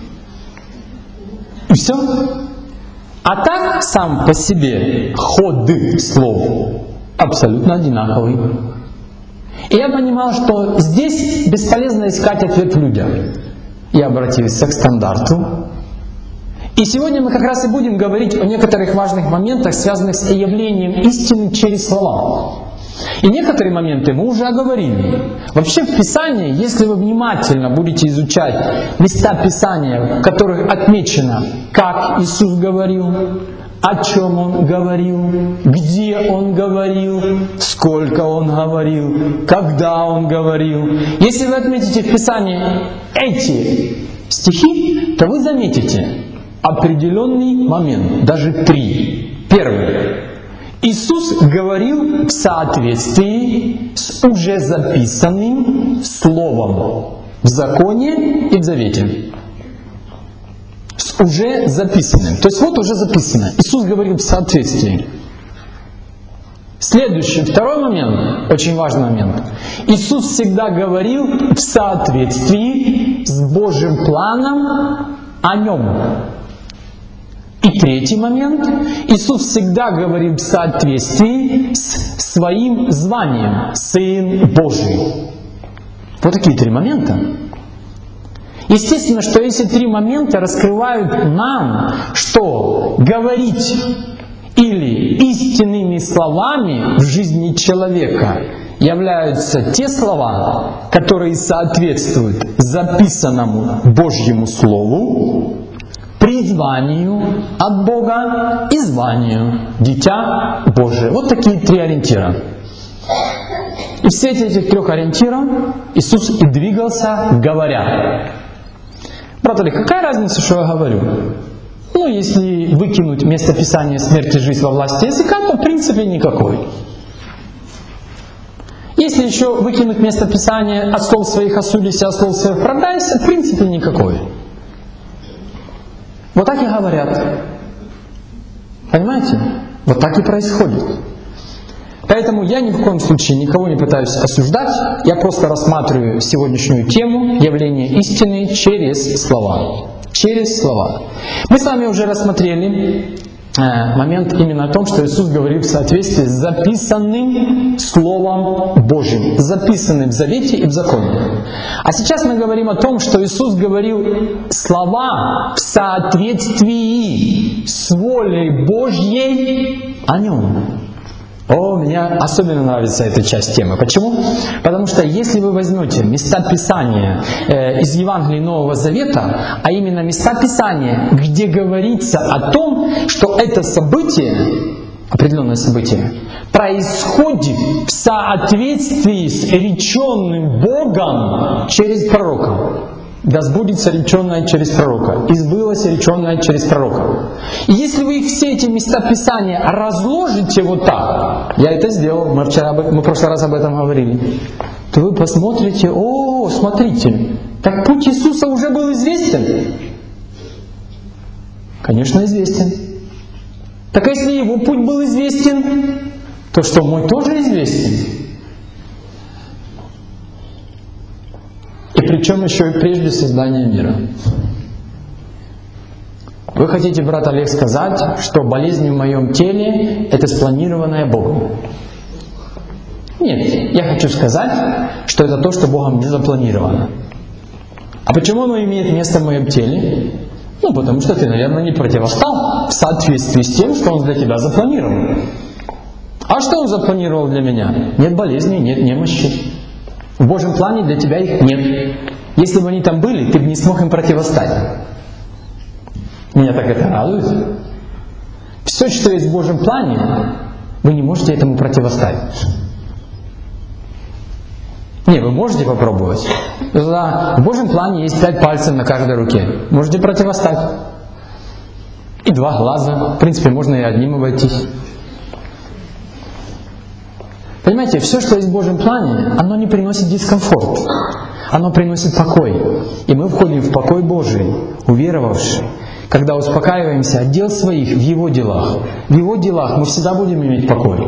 И все. А так, сам по себе, ход слов абсолютно одинаковый. И я понимал, что здесь бесполезно искать ответ в людях. Я обратился к стандарту. И сегодня мы как раз и будем говорить о некоторых важных моментах, связанных с явлением истины через слова. И некоторые моменты мы уже оговорили. Вообще в Писании, если вы внимательно будете изучать места Писания, в которых отмечено, как Иисус говорил, о чем Он говорил, где Он говорил, сколько Он говорил, когда Он говорил. Если вы отметите в Писании эти стихи, то вы заметите определенный момент, даже три. Первый. Иисус говорил в соответствии с уже записанным словом в законе и в завете. С уже записанным. То есть вот уже записано. Иисус говорил в соответствии. Следующий, второй момент, очень важный момент. Иисус всегда говорил в соответствии с Божьим планом о Нем. И третий момент. Иисус всегда говорил в соответствии с своим званием Сын Божий. Вот такие три момента. Естественно, что эти три момента раскрывают нам, что говорить или истинными словами в жизни человека являются те слова, которые соответствуют записанному Божьему Слову, призванию от Бога и званию Дитя Божие. Вот такие три ориентира. И в свете этих трех ориентиров Иисус и двигался, говоря. Брат Олег, какая разница, что я говорю? Ну, если выкинуть местописание «смерть и жизнь во власти языка», то в принципе никакой. Если еще выкинуть местописание «от слов своих осудися, от слов своих продайся», в принципе никакой. Вот так и говорят. Понимаете? Вот так и происходит. Поэтому я ни в коем случае никого не пытаюсь осуждать, я просто рассматриваю сегодняшнюю тему явления истины через слова. Через слова. Мы с вами уже рассмотрели э, момент именно о том, что Иисус говорил в соответствии с записанным Словом Божьим, записанным в Завете и в Законе. А сейчас мы говорим о том, что Иисус говорил слова в соответствии с волей Божьей о Нем. О, мне особенно нравится эта часть темы. Почему? Потому что если вы возьмете места Писания э, из Евангелия Нового Завета, а именно места Писания, где говорится о том, что это событие, определенное событие, происходит в соответствии с реченным Богом через пророка. Да сбудется реченное через пророка, и сбылось реченное через пророка. И если вы все эти места Писания разложите вот так, я это сделал, мы вчера, мы в прошлый раз об этом говорили, то вы посмотрите, о, смотрите, так путь Иисуса уже был известен. Конечно, известен. Так если его путь был известен, то что, мой тоже известен? И причем еще и прежде создания мира. Вы хотите, брат Олег, сказать, что болезнь в моем теле – это спланированное Богом? Нет, я хочу сказать, что это то, что Богом не запланировано. А почему оно имеет место в моем теле? Ну, потому что ты, наверное, не противостал в соответствии с тем, что Он для тебя запланировал. А что Он запланировал для меня? Нет болезней, нет немощи. В Божьем плане для тебя их нет. Если бы они там были, ты бы не смог им противостать. Меня так это радует. Все, что есть в Божьем плане, вы не можете этому противоставить. Не, вы можете попробовать. В Божьем плане есть пять пальцев на каждой руке. Можете противоставить. И два глаза. В принципе, можно и одним обойтись. Понимаете, все, что есть в Божьем плане, оно не приносит дискомфорт. Оно приносит покой. И мы входим в покой Божий, уверовавший, когда успокаиваемся от дел своих в Его делах. В Его делах мы всегда будем иметь покой.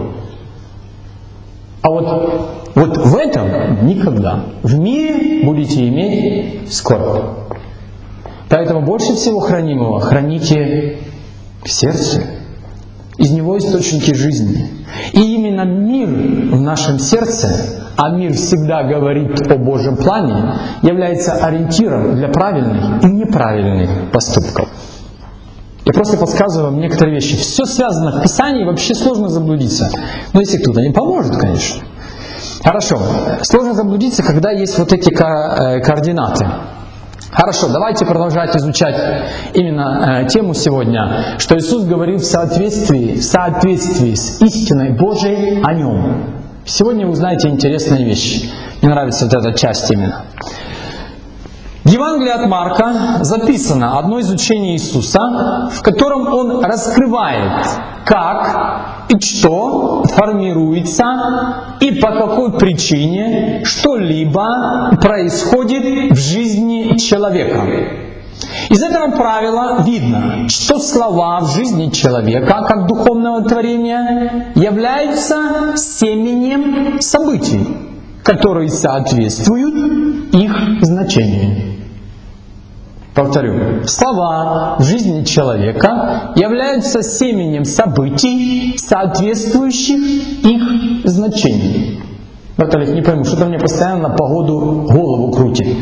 А вот, вот в этом никогда. В мире будете иметь скорбь. Поэтому больше всего хранимого храните в сердце. Из него источники жизни. И именно мир в нашем сердце, а мир всегда говорит о Божьем плане, является ориентиром для правильных и неправильных поступков. Я просто подсказываю вам некоторые вещи. Все связано в Писании, вообще сложно заблудиться. Но если кто-то не поможет, конечно. Хорошо. Сложно заблудиться, когда есть вот эти ко- координаты. Хорошо, давайте продолжать изучать именно э, тему сегодня, что Иисус говорил в соответствии, в соответствии с истиной Божией о Нем. Сегодня вы узнаете интересные вещи. Мне нравится вот эта часть именно. В Евангелии от Марка записано одно из учений Иисуса, в котором Он раскрывает, как и что формируется и по какой причине что-либо происходит в жизни человека. Из этого правила видно, что слова в жизни человека, как духовного творения, являются семенем событий, которые соответствуют их значению. Повторю, слова в жизни человека являются семенем событий, соответствующих их значению. Брат Олег, не пойму, что-то мне постоянно на погоду голову крутит.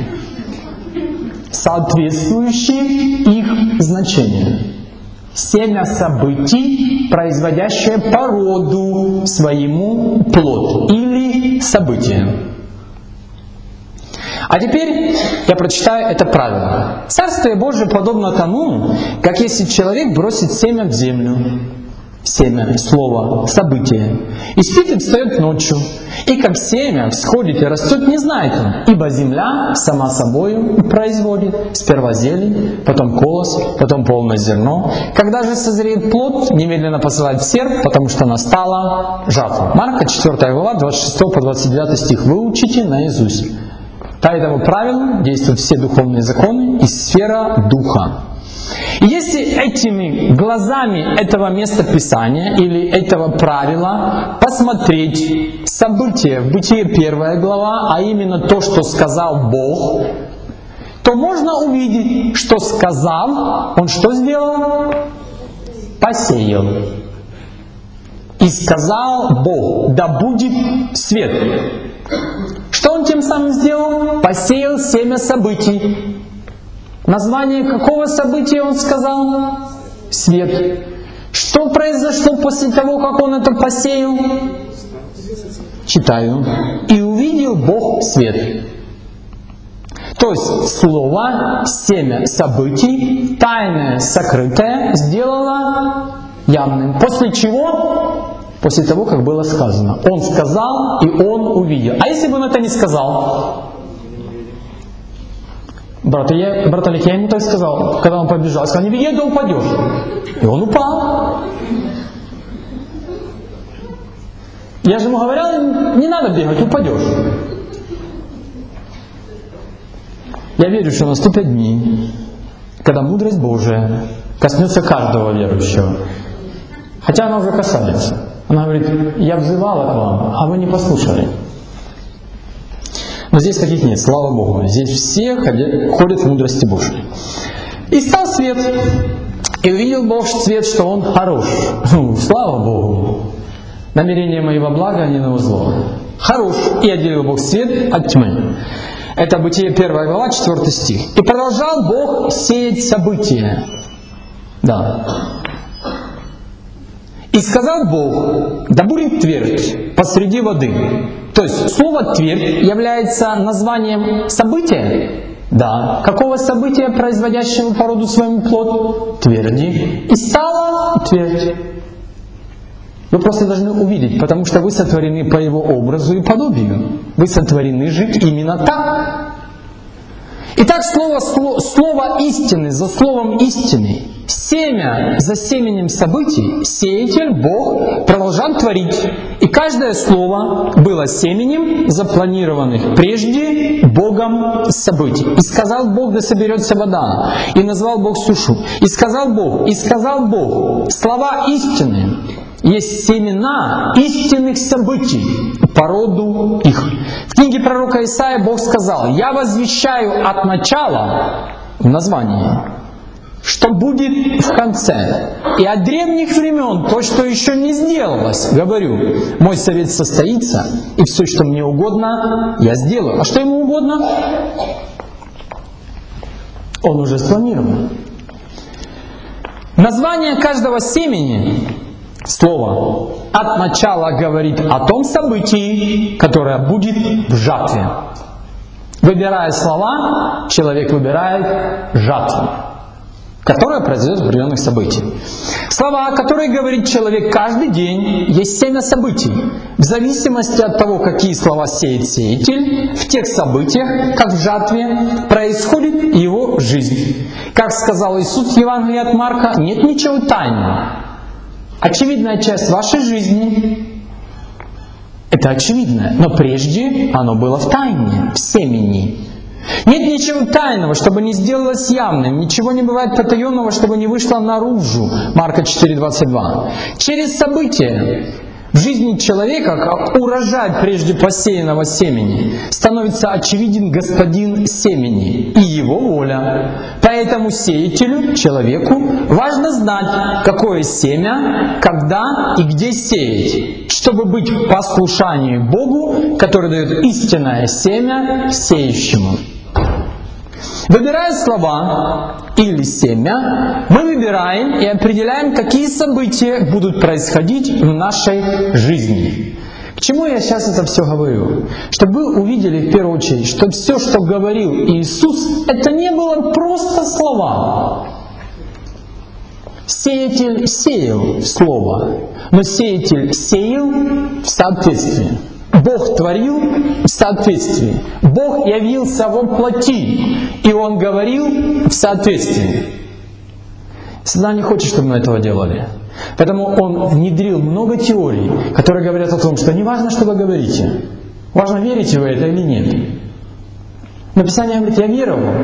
Соответствующие их значению. Семя событий, производящее по роду своему плод или событие. А теперь я прочитаю это правило. Царствие Божие подобно тому, как если человек бросит семя в землю. Семя, слово, событие. И спит и встает ночью. И как семя всходит и растет, не знает он. Ибо земля сама собою производит сперва зелень, потом колос, потом полное зерно. Когда же созреет плод, немедленно посылает в серп, потому что настала жатва. Марка четвёртая глава, двадцать шестой по двадцать девятый стих. Вы учите наизусть. По этому правилу действуют все духовные законы и сфера духа. И если этими глазами этого местописания или этого правила посмотреть события в Бытие первая глава, а именно то, что сказал Бог, то можно увидеть, что сказал, Он что сделал? Посеял. И сказал Бог: да будет свет. Что Он тем самым сделал? Посеял семя событий. Название какого события Он сказал? Свет. Что произошло после того, как Он это посеял? Читаю. И увидел Бог свет. То есть слово, семя событий, тайное, сокрытое, сделало явным. После чего? После того, как было сказано. Он сказал, и он увидел. А если бы он это не сказал? Брат, я, брат Олег, я ему так сказал, когда он побежал. Я сказал: не беги, да упадешь. И он упал. Я же ему говорил: не надо бегать, упадешь. Я верю, что наступят дни, когда мудрость Божия коснется каждого верующего. Хотя она уже касается. Она говорит: я взывала к вам, а вы не послушали. Но здесь таких нет, слава Богу. Здесь все ходят в мудрости Божьей. И стал свет. И увидел Бог свет, что он хорош. Слава Богу. Намерение моего блага, а не на зло. Хорош. И отделил Бог свет от тьмы. Это Бытие первая глава, четвёртый стих. «И продолжал Бог сеять события». Да. «И сказал Бог, да будет твердь посреди воды». То есть слово «твердь» является названием события. Да. Какого события, производящего по роду своему плод? Тверди. «И стала твердь». Вы просто должны увидеть, потому что вы сотворены по Его образу и подобию. Вы сотворены жить именно так. Итак, слово, слово, слово истины за словом истины, семя за семенем событий, сеятель, Бог, продолжал творить. И каждое слово было семенем запланированных прежде Богом событий. «И сказал Бог, да соберется вода, и назвал Бог сушу. И сказал Бог, и сказал Бог». Слова истины есть семена истинных событий по роду их. В книге пророка Исаия Бог сказал: «Я возвещаю от начала» в названии, что будет в конце. И от древних времен то, что еще не сделалось, говорю, мой совет состоится, и все, что мне угодно, я сделаю. А что ему угодно? Он уже спланировал. Название каждого семени, слово, от начала говорит о том событии, которое будет в жатве. Выбирая слова, человек выбирает жатву, которая произойдет в определенных событиях. Слова, которые говорит человек каждый день, есть семя событий. В зависимости от того, какие слова сеет сеятель, в тех событиях, как в жатве, происходит его жизнь. Как сказал Иисус в Евангелии от Марка, нет ничего тайного. Очевидная часть вашей жизни — это очевидное, но прежде оно было в тайне, в семени. Нет ничего тайного, чтобы не сделалось явным, ничего не бывает потаенного, чтобы не вышло наружу. Марка четыре двадцать два. Через события в жизни человека, как урожай прежде посеянного семени, становится очевиден господин семени и его воля. Поэтому сеятелю, человеку, важно знать, какое семя, когда и где сеять, чтобы быть в послушании Богу, который дает истинное семя сеющему. Выбирая слова или семя, мы выбираем и определяем, какие события будут происходить в нашей жизни. К чему я сейчас это все говорю? Чтобы вы увидели в первую очередь, что все, что говорил Иисус, это не было просто слова. Сеятель сеял слово, но сеятель сеял в соответствии. Бог творил в соответствии. Бог явился во плоти, и Он говорил в соответствии. Сатана не хочет, чтобы мы этого делали. Поэтому Он внедрил много теорий, которые говорят о том, что не важно, что вы говорите. Важно, верите вы это или нет. Но Писание говорит: я веровал.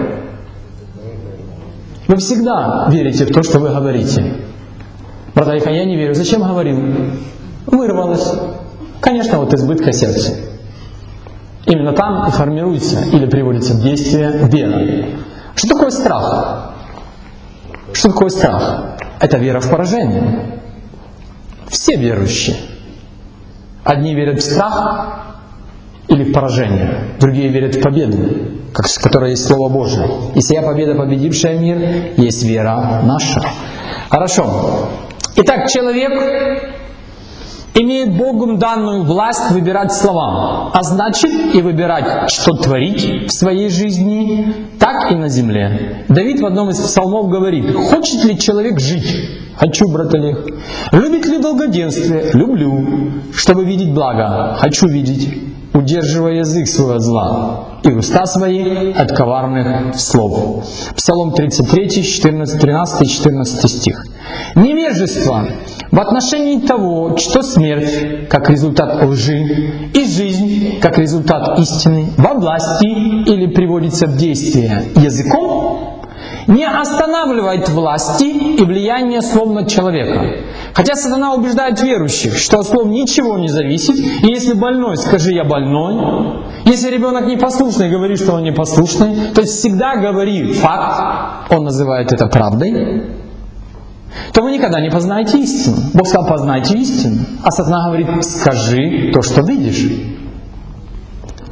Вы всегда верите в то, что вы говорите. Брат Айхан, я не верю. Зачем говорил? Вырвалось. Конечно, от избытка сердца. Именно там и формируется или приводится в действие вера. Что такое страх? Что такое страх? Это вера в поражение. Все верующие. Одни верят в страх или в поражение, другие верят в победу, как, в которой есть Слово Божие. И сия победа, победившая мир, есть вера наша. Хорошо. Итак, человек имеет Богом данную власть выбирать слова, а значит и выбирать, что творить в своей жизни, так и на земле. Давид в одном из псалмов говорит: «Хочет ли человек жить? Хочу, брат Олег. Любит ли долгоденствие? Люблю. Чтобы видеть благо? Хочу видеть. Удерживая язык свой от зла и уста свои от коварных слов». Псалом тридцать три, четырнадцать, тринадцать и четырнадцать стих. Невежество в отношении того, что смерть как результат лжи и жизнь как результат истины во власти или приводится в действие языком, не останавливает власти и влияния слов над человеком. Хотя сатана убеждает верующих, что от слов ничего не зависит, и если больной, скажи: я больной. Если ребенок непослушный, говори, что он непослушный. То есть всегда говори факт, он называет это правдой, то вы никогда не познаете истину. Бог сказал: познайте истину. А сатана говорит: скажи то, что видишь.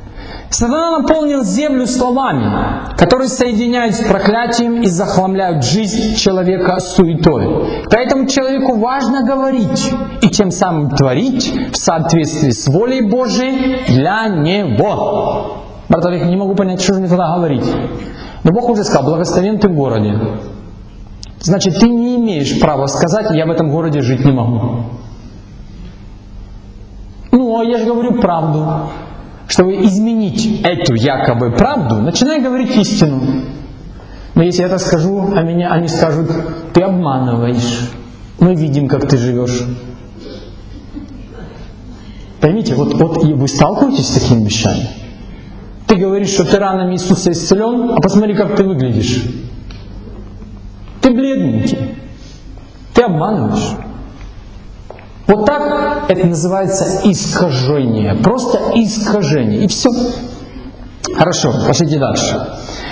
Сатана наполнил землю словами, которые соединяют с проклятием и захламляют жизнь человека суетой. Поэтому человеку важно говорить и тем самым творить в соответствии с волей Божией для него. Брат Олег, не могу понять, что же мне тогда говорить. Но Бог уже сказал, благословен ты в городе. Значит, ты не имеешь права сказать, я в этом городе жить не могу. Ну, а я же говорю правду. Чтобы изменить эту якобы правду, начинай говорить истину. Но если я это скажу, а меня они скажут, ты обманываешь. Мы видим, как ты живешь. Поймите, вот, вот и вы сталкиваетесь с такими вещами. Ты говоришь, что ты ранами Иисуса исцелен, а посмотри, как ты выглядишь. Ты бледненький. Ты обманываешь. Вот так это называется искажение. Просто искажение. И все. Хорошо, пошлите дальше.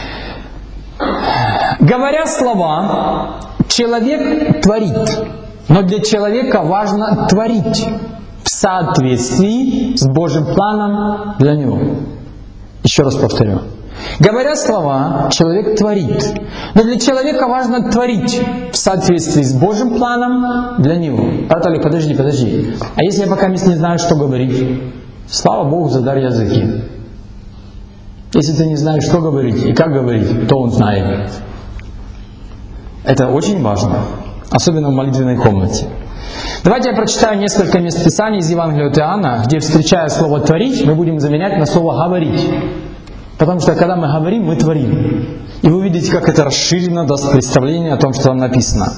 Говоря слова, человек творит. Но для человека важно творить в соответствии с Божьим планом для него. Еще раз повторю. Говоря слова, человек творит. Но для человека важно творить в соответствии с Божьим планом для него. Брат Олег, подожди, подожди. А если я пока не знаю, что говорить? Слава Богу за дар языки. Если ты не знаешь, что говорить и как говорить, то Он знает. Это очень важно. Особенно в молитвенной комнате. Давайте я прочитаю несколько мест Писания из Евангелия от Иоанна, где, встречая слово «творить», мы будем заменять на слово «говорить». Потому что когда мы говорим, мы творим. И вы увидите, как это расширено, даст представление о том, что там написано.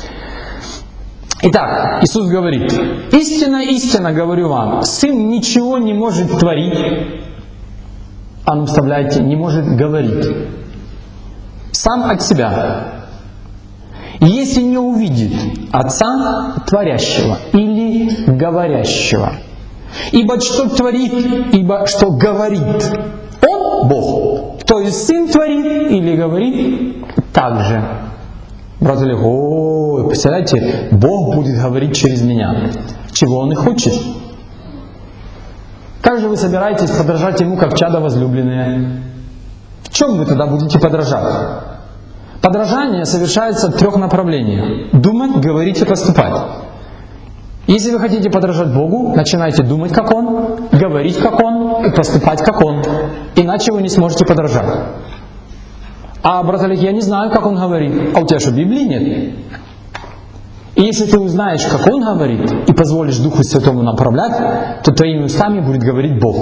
Итак, Иисус говорит: «Истинно, истинно говорю вам, Сын ничего не может творить». А ну вставляйте, не может говорить. Сам от себя. Если не увидит Отца творящего или говорящего. Ибо что творит, ибо что говорит Он, Бог, то есть Сын творит или говорит так же. Брат Олег, о, представляете, Бог будет говорить через меня. Чего Он и хочет. Как же вы собираетесь подражать Ему, как чадо возлюбленные? В чем вы тогда будете подражать? Подражание совершается в трех направлениях. Думать, говорить и поступать. Если вы хотите подражать Богу, начинайте думать, как Он, говорить, как Он, и поступать, как Он. Иначе вы не сможете подражать. А, брат Олег, я не знаю, как Он говорит. А у тебя что, Библии нет? И если ты узнаешь, как Он говорит, и позволишь Духу Святому направлять, то твоими устами будет говорить Бог.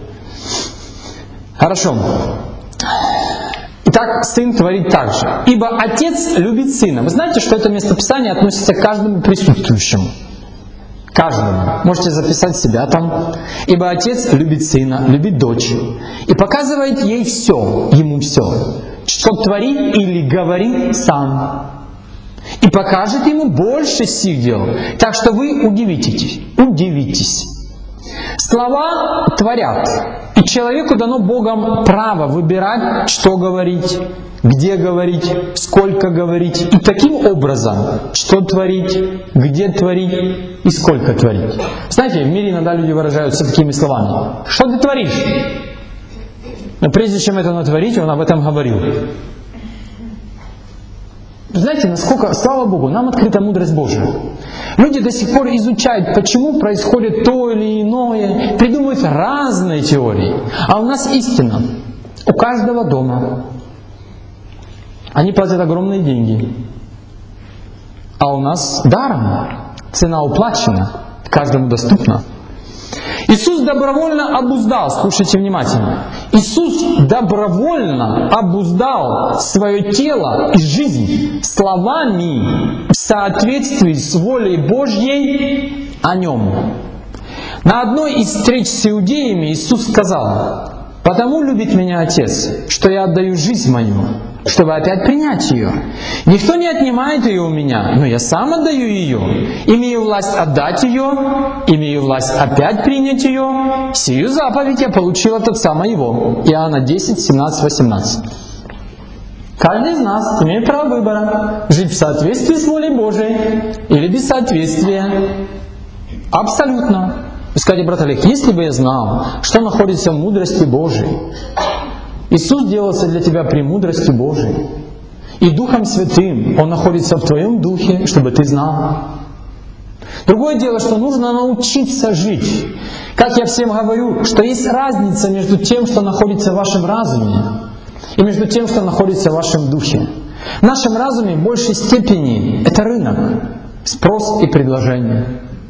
Хорошо. Итак, Сын творит так же. Ибо Отец любит Сына. Вы знаете, что это местописание относится к каждому присутствующему? Каждому. Можете записать себя там. Ибо Отец любит Сына, любит Дочь. И показывает ей все, Ему все. Что творит или говорит Сам. И покажет Ему больше сих дел. Так что вы удивитесь. Удивитесь. Слова творят. И человеку дано Богом право выбирать, что говорить, где говорить, сколько говорить. И таким образом, что творить, где творить и сколько творить. Знаете, в мире иногда люди выражаются такими словами. Что ты творишь? Но прежде чем это натворить, он об этом говорил. Знаете, насколько, слава Богу, нам открыта мудрость Божия. Люди до сих пор изучают, почему происходит то или иное, придумывают разные теории. А у нас истина. У каждого дома. Они платят огромные деньги. А у нас даром. Цена уплачена. Каждому доступна. Иисус добровольно обуздал, слушайте внимательно, Иисус добровольно обуздал свое тело и жизнь словами в соответствии с волей Божьей о Нем. На одной из встреч с иудеями Иисус сказал: «Потому любит меня Отец, что я отдаю жизнь мою, чтобы опять принять ее. Никто не отнимает ее у меня, но я сам отдаю ее. Имею власть отдать ее, имею власть опять принять ее. Сию заповедь я получил от Отца моего». Иоанна десять, семнадцать, восемнадцать. Каждый из нас имеет право выбора: жить в соответствии с волей Божией или без соответствия. Абсолютно. Вы скажете: брат Олег, если бы я знал, что находится в мудрости Божией, Иисус делался для тебя премудростью Божией, и Духом Святым Он находится в твоем духе, чтобы ты знал. Другое дело, что нужно научиться жить. Как я всем говорю, что есть разница между тем, что находится в вашем разуме, и между тем, что находится в вашем духе. В нашем разуме в большей степени это рынок, спрос и предложение.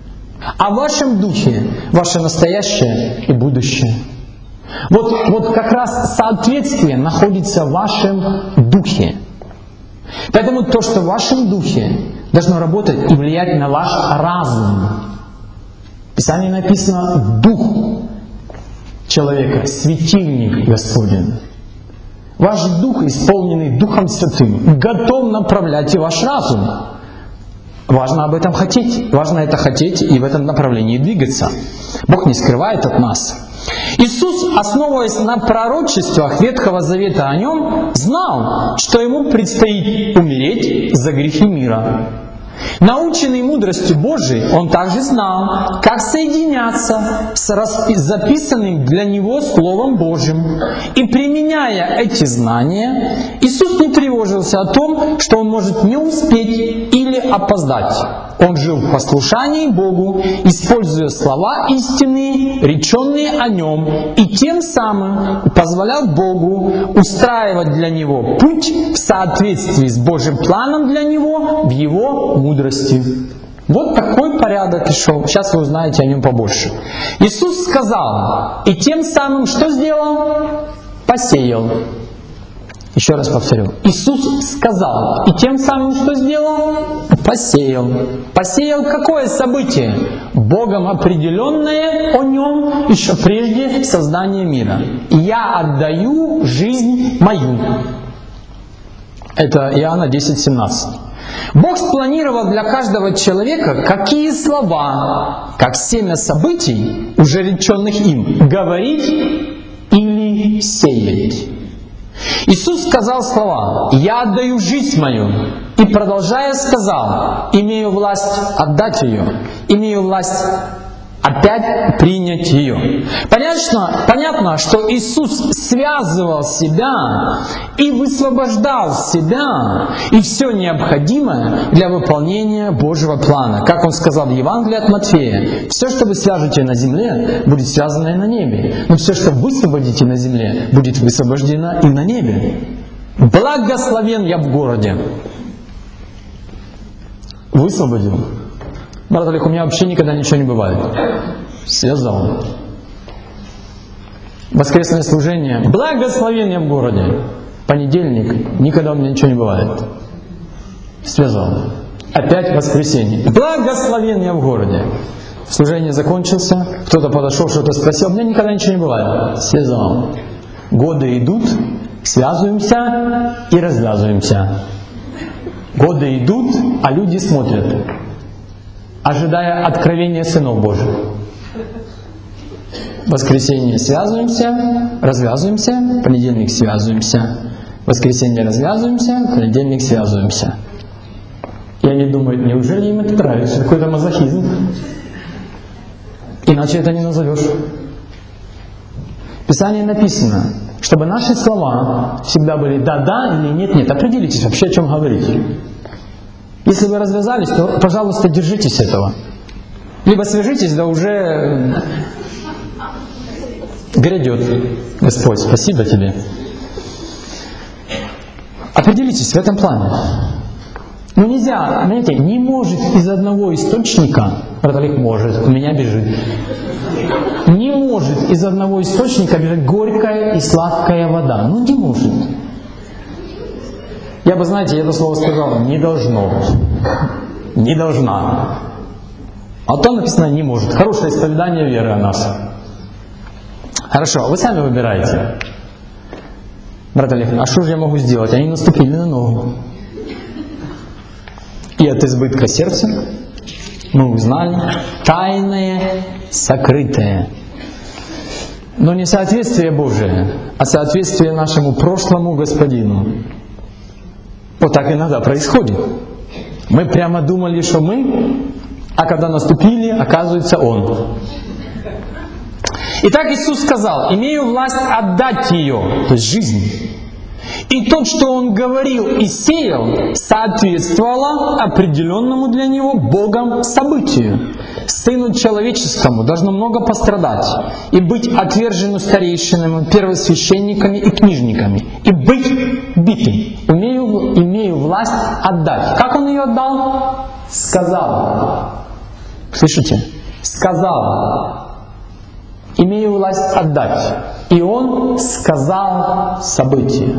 А в вашем духе ваше настоящее и будущее. Вот, вот как раз соответствие находится в вашем духе. Поэтому то, что в вашем духе, должно работать и влиять на ваш разум. В Писании написано: дух человека — светильник Господень. Ваш дух, исполненный Духом Святым, готов направлять и ваш разум. Важно об этом хотеть. Важно это хотеть и в этом направлении двигаться. Бог не скрывает от нас. Иисус, основываясь на пророчествах Ветхого Завета о Нем, знал, что Ему предстоит умереть за грехи мира. Наученный мудростью Божией, Он также знал, как соединяться с распи- записанным для Него Словом Божьим. И применяя эти знания, Иисус не тревожился о том, что Он может не успеть или опоздать. Он жил в послушании Богу, используя слова истинные, реченные о Нем, и тем самым позволял Богу устраивать для Него путь в соответствии с Божьим планом для Него в Его мудрости. Вот такой порядок и шел. Сейчас вы узнаете о нем побольше. Иисус сказал, и тем самым что сделал? Посеял. Еще раз повторю. Иисус сказал, и тем самым что сделал? Посеял. Посеял какое событие? Богом определенное о нем еще прежде создания мира. «Я отдаю жизнь мою». Это Иоанна десять семнадцать. Бог спланировал для каждого человека, какие слова, как семя событий, уже реченных им, говорить или сеять. Иисус сказал слова: «Я отдаю жизнь мою», и продолжая сказал: «Имею власть отдать ее, имею власть опять принять ее». Понятно, понятно, что Иисус связывал себя и высвобождал себя и все необходимое для выполнения Божьего плана. Как Он сказал в Евангелии от Матфея: «Все, что вы свяжете на земле, будет связано и на небе, но все, что высвободите на земле, будет высвобождено и на небе». Благословен я в городе. Высвободил. Брат Олег, у меня вообще никогда ничего не бывает. Связал. Воскресное служение. Благословен я в городе. Понедельник. Никогда у меня ничего не бывает. Связал. Опять воскресенье. Благословен я в городе. Служение закончился. Кто-то подошел, что-то спросил. У меня никогда ничего не бывает. Связал. Годы идут. Связываемся и развязываемся. Годы идут, а люди смотрят, ожидая откровения сынов Божьих. Воскресенье связываемся, развязываемся, понедельник связываемся, воскресенье развязываемся, понедельник связываемся. И они думают, неужели им это нравится? Какой-то мазохизм. Иначе это не назовешь. В Писании написано, чтобы наши слова всегда были «да-да» или «нет-нет». Определитесь вообще, о чем говорите. Если вы развязались, то, пожалуйста, держитесь этого. Либо свяжитесь, да уже грядет Господь. Спасибо тебе. Определитесь в этом плане. Но нельзя, знаете, не может из одного источника, брат Олег может, у меня бежит. Не может из одного источника бежать горькая и сладкая вода. Ну не может. Я бы, знаете, я это слово сказал, не должно. Не должна. А там написано не может. Хорошее исповедание веры о нас. Хорошо, вы сами выбираете. Брат Олег, а что же я могу сделать? Они наступили на ногу. И от избытка сердца мы узнали тайное, сокрытое. Но не соответствие Божие, а соответствие нашему прошлому Господину. Вот так иногда происходит. Мы прямо думали, что мы, а когда наступили, оказывается Он. Итак, Иисус сказал: «Имею власть отдать ее», то есть жизнь. И то, что Он говорил и сеял, соответствовало определенному для Него Богом событию. Сыну человеческому должно много пострадать, и быть отвержену старейшинами, первосвященниками и книжниками, и быть битым. Умею, имею власть отдать. Как Он ее отдал? Сказал. Слышите? Сказал. Имею власть отдать. И Он сказал событие.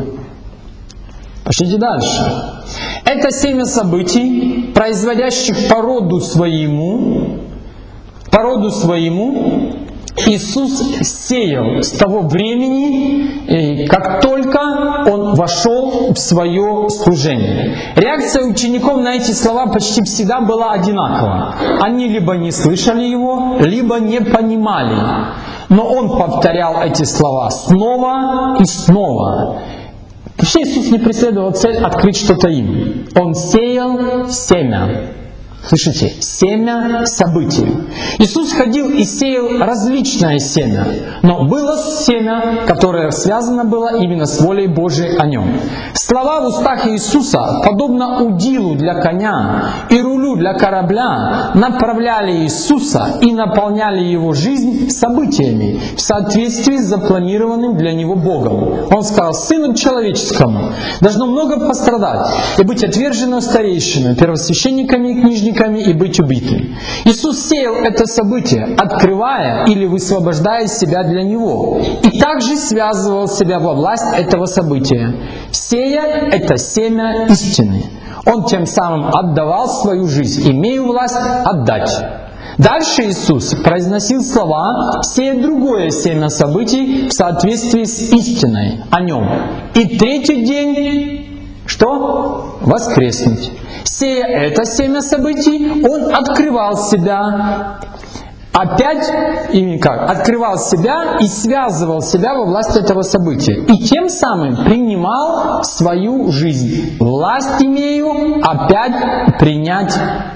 Пошлите дальше. Это семя событий, производящих по роду своему, по роду своему, Иисус сеял с того времени, как только Он вошел в свое служение. Реакция учеников на эти слова почти всегда была одинакова. Они либо не слышали Его, либо не понимали. Но Он повторял эти слова снова и снова. Вообще Иисус не преследовал цель открыть что-то им. Он сеял семя. Слышите? Семя событий. Иисус ходил и сеял различное семя. Но было семя, которое связано было именно с волей Божией о нем. Слова в устах Иисуса, подобно удилу для коня и рулю для корабля, направляли Иисуса и наполняли Его жизнь событиями в соответствии с запланированным для Него Богом. Он сказал: «Сыну человеческому должно много пострадать и быть отвержено старейшинами, первосвященниками и книжниками, и быть убитым». Иисус сеял это событие, открывая или высвобождая себя для Него, и также связывал себя во власть этого события, сея это семя истины. Он тем самым отдавал свою жизнь, имея власть отдать. Дальше Иисус произносил слова, сея другое семя событий в соответствии с истиной о Нем. И третий день, что? Воскреснуть. Сея это семя событий, Он открывал себя, опять, и как? Открывал себя и связывал себя во власть этого события. И тем самым принимал свою жизнь. Власть имею опять принять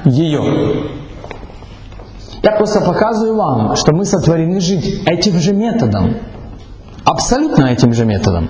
ее. Я просто показываю вам, что мы сотворены жить этим же методом. Абсолютно этим же методом.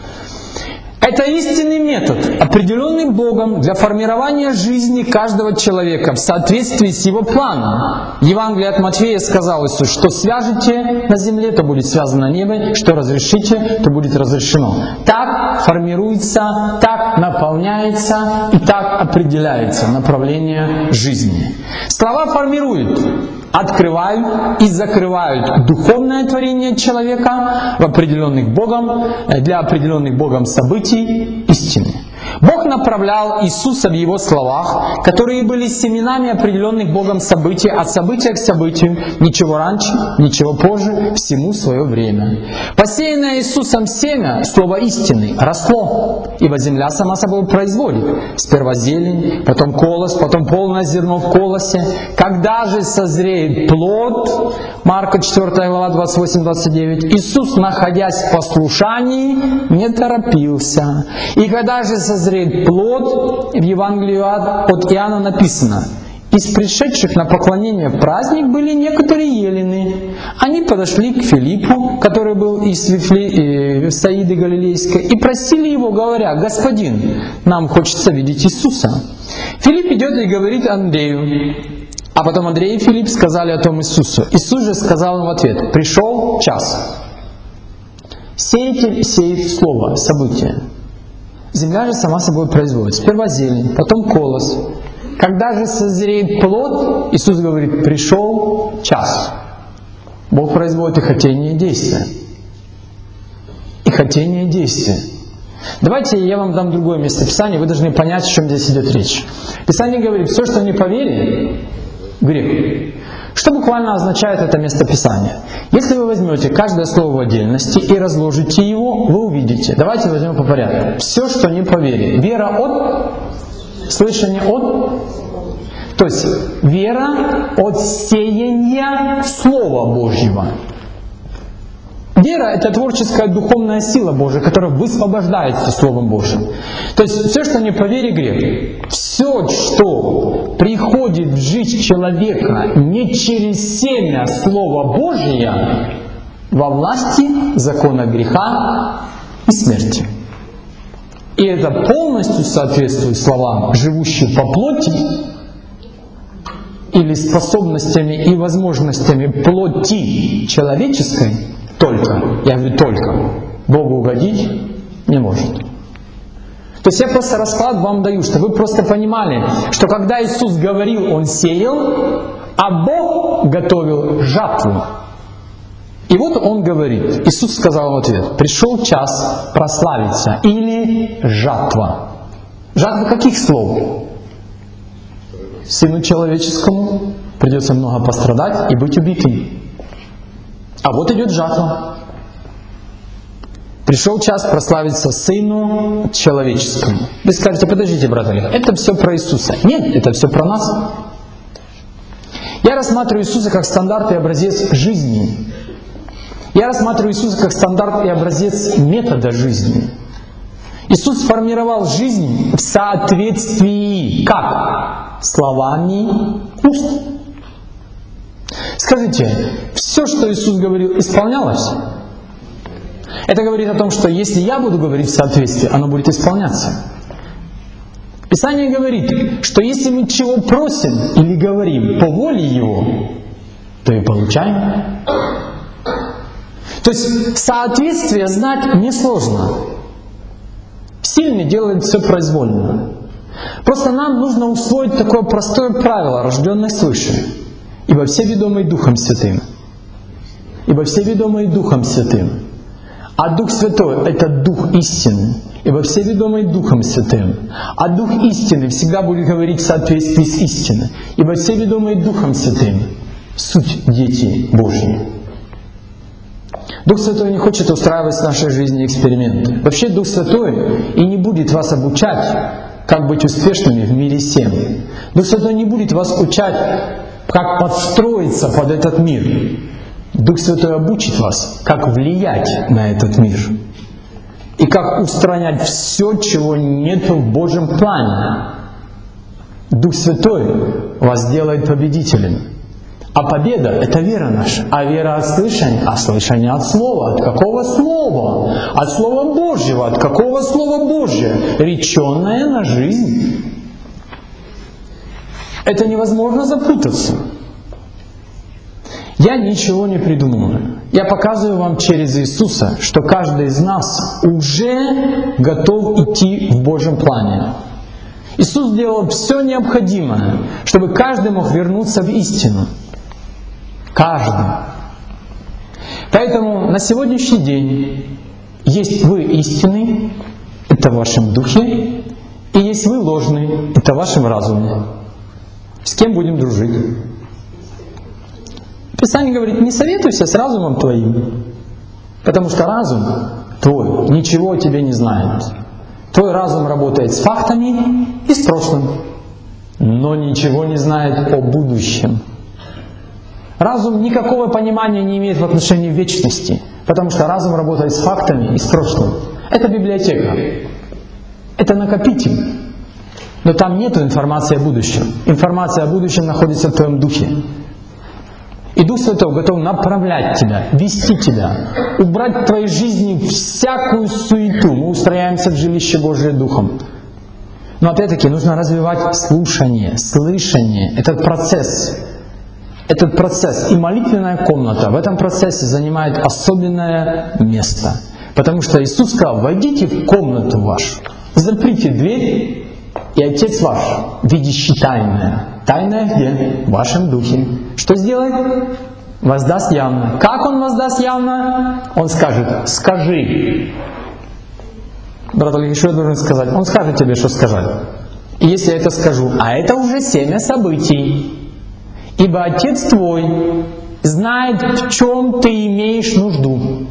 Это истинный метод, определенный Богом для формирования жизни каждого человека в соответствии с Его планом. Евангелие от Матфея сказал Иисус: что свяжете на земле, то будет связано на небе, что разрешите, то будет разрешено. Так формируется, так наполняется и так определяется направление жизни. Слова формируют, открывают и закрывают духовное творение человека в определенных Богом, для определенных Богом событий истины. Бог направлял Иисуса в Его словах, которые были семенами определенных Богом событий, от события к событию, ничего раньше, ничего позже, всему свое время. Посеянное Иисусом семя, слово истины, росло, ибо земля сама собой производит. Сперва зелень, потом колос, потом полное зерно в колосе. Когда же созреет плод, Марка четвёртая глава двадцать восемь двадцать девять, Иисус, находясь в послушании, не торопился. И когда же созреет плод, в Евангелии от Иоанна написано: из пришедших на поклонение в праздник были некоторые елены. Они подошли к Филиппу, который был из Вифли... Саиды Галилейской, и просили его, говоря: «Господин, нам хочется видеть Иисуса». Филипп идет и говорит Андрею. А потом Андрей и Филипп сказали о том Иисусу. Иисус же сказал им в ответ: «Пришел час. Сеятель сеет слово, событие. Земля же сама собой производит. Сперва зелень, потом колос. Когда же созреет плод, Иисус говорит: пришел час». Бог производит и хотение, и действие. И хотение, и действие. Давайте я вам дам другое место Писания, вы должны понять, о чем здесь идет речь. Писание говорит: все, что не по вере, грех. Что буквально означает это место Писания? Если вы возьмете каждое слово в отдельности и разложите его, вы увидите. Давайте возьмем по порядку. Все, что не по вере. Вера от, слышание от. То есть вера от сеяния Слова Божьего. Вера — это творческая духовная сила Божия, которая высвобождается Словом Божьим. То есть все, что не по вере, грех. Все, что приходит в жизнь человека не через семя Слова Божия, во власти закона греха и смерти. И это полностью соответствует словам «живущий по плоти» или способностями и возможностями плоти человеческой только, я говорю только, Богу угодить не может. То есть я просто расклад вам даю, чтобы вы просто понимали, что когда Иисус говорил, Он сеял, а Бог готовил жатву. И вот Он говорит, Иисус сказал в ответ: пришел час прославиться, или жатва. Жатва каких слов? Сыну человеческому придется много пострадать и быть убитым. А вот идет жатва. Пришел час прославиться Сыну человеческому. Вы скажете: подождите, брат Олег, это все про Иисуса. Нет, это все про нас. Я рассматриваю Иисуса как стандарт и образец жизни. Я рассматриваю Иисуса как стандарт и образец метода жизни. Иисус сформировал жизнь в соответствии как? Словами уст. Скажите, все, что Иисус говорил, исполнялось? Это говорит о том, что если я буду говорить в соответствии, оно будет исполняться. Писание говорит, что если мы чего просим или говорим по воле Его, то и получаем. То есть соответствие знать несложно. Сильный делает все произвольно. Просто нам нужно усвоить такое простое правило, рожденное свыше. Ибо все ведомые Духом Святым. Ибо все ведомые Духом Святым. А Дух Святой — это Дух истины. Ибо все ведомые Духом Святым. А Дух истины всегда будет говорить в соответствии с истиной. Ибо все ведомые Духом Святым — суть дети Божьи. Дух Святой не хочет устраивать в нашей жизни эксперименты. Вообще Дух Святой и не будет вас обучать, как быть успешными в мире всем. Дух Святой не будет вас учать, как подстроиться под этот мир. Дух Святой обучит вас, как влиять на этот мир. И как устранять все, чего нет в Божьем плане. Дух Святой вас делает победителем. А победа — это вера наша. А вера от слышания, а слышание от слова. От какого слова? От слова Божьего. От какого слова Божьего? Реченное на жизнь. Это невозможно запутаться. Я ничего не придумываю. Я показываю вам через Иисуса, что каждый из нас уже готов идти в Божьем плане. Иисус сделал все необходимое, чтобы каждый мог вернуться в истину. Каждый. Поэтому на сегодняшний день есть вы истинный, это в вашем духе, и есть вы ложный, это в вашем разуме. С кем будем дружить? Писание говорит: не советуйся с разумом твоим, потому что разум твой ничего о тебе не знает. Твой разум работает с фактами и с прошлым, но ничего не знает о будущем. Разум никакого понимания не имеет в отношении вечности, потому что разум работает с фактами и с прошлым. Это библиотека, это накопитель, но там нет информации о будущем. Информация о будущем находится в твоем духе. И Дух Святой готов направлять тебя, вести тебя, убрать в твоей жизни всякую суету. Мы устрояемся в жилище Божие Духом. Но опять-таки нужно развивать слушание, слышание, этот процесс. Этот процесс и молитвенная комната в этом процессе занимает особенное место. Потому что Иисус сказал: войдите в комнату вашу, заприте дверь, и Отец ваш, видящий тайное. Тайное где? В вашем духе. Что сделает? Воздаст явно. Как Он воздаст явно? Он скажет: скажи. Брат Олег, что я должен сказать? Он скажет тебе, что сказать. И если я это скажу, а это уже семя событий. Ибо Отец твой знает, в чем ты имеешь нужду.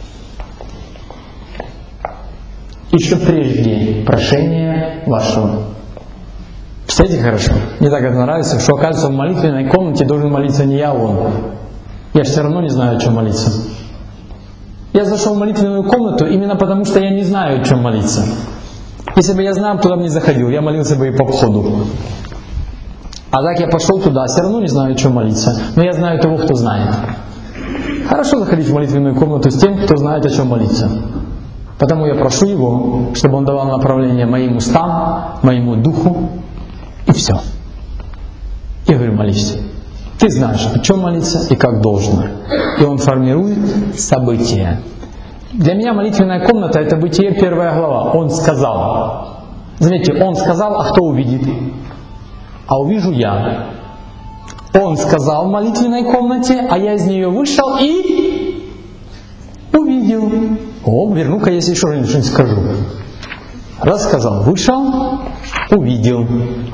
Еще прежде прошения вашего. Представляете, хорошо? Мне так это нравится, что оказывается в молитвенной комнате должен молиться не я, а он. Я же все равно не знаю, о чем молиться. Я зашел в молитвенную комнату именно потому, что я не знаю, о чем молиться. Если бы я знал, туда бы не заходил, я молился бы и по входу. А так я пошел туда, все равно не знаю, о чем молиться. Но я знаю того, кто знает. Хорошо заходить в молитвенную комнату с тем, кто знает, о чем молиться. Потому я прошу Его, чтобы Он давал направление моим устам, моему духу, и все. Я говорю, молись. Ты знаешь, о чем молиться и как должно. И Он формирует события. Для меня молитвенная комната — это Бытие, первая глава. Он сказал. Заметьте, Он сказал, а кто увидит? А увижу я. Он сказал в молитвенной комнате, а я из нее вышел и увидел. О, верну-ка, если еще что-нибудь скажу. Рассказал, вышел, увидел.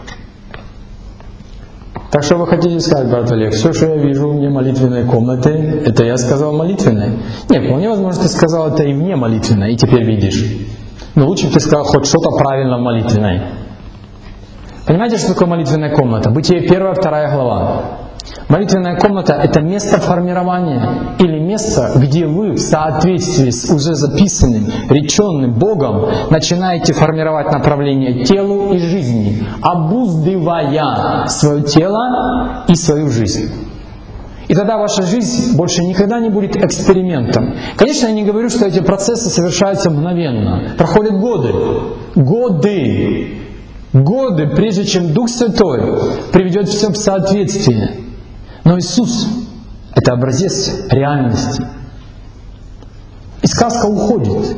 Так что вы хотите сказать, брат Олег, все, что я вижу вне молитвенной комнаты, это я сказал молитвенной? Нет, вполне возможно, ты сказал это и вне молитвенной, и теперь видишь. Но лучше бы ты сказал хоть что-то правильно в молитвенной. Понимаете, что такое молитвенная комната? Бытие первая, вторая глава. Молитвенная комната — это место формирования или место, где вы в соответствии с уже записанным, реченным Богом начинаете формировать направление телу и жизни, обуздывая свое тело и свою жизнь. И тогда ваша жизнь больше никогда не будет экспериментом. Конечно, я не говорю, что эти процессы совершаются мгновенно. Проходят годы. Годы. Годы, прежде чем Дух Святой приведет все в соответствие. Но Иисус — это образец реальности. И сказка уходит.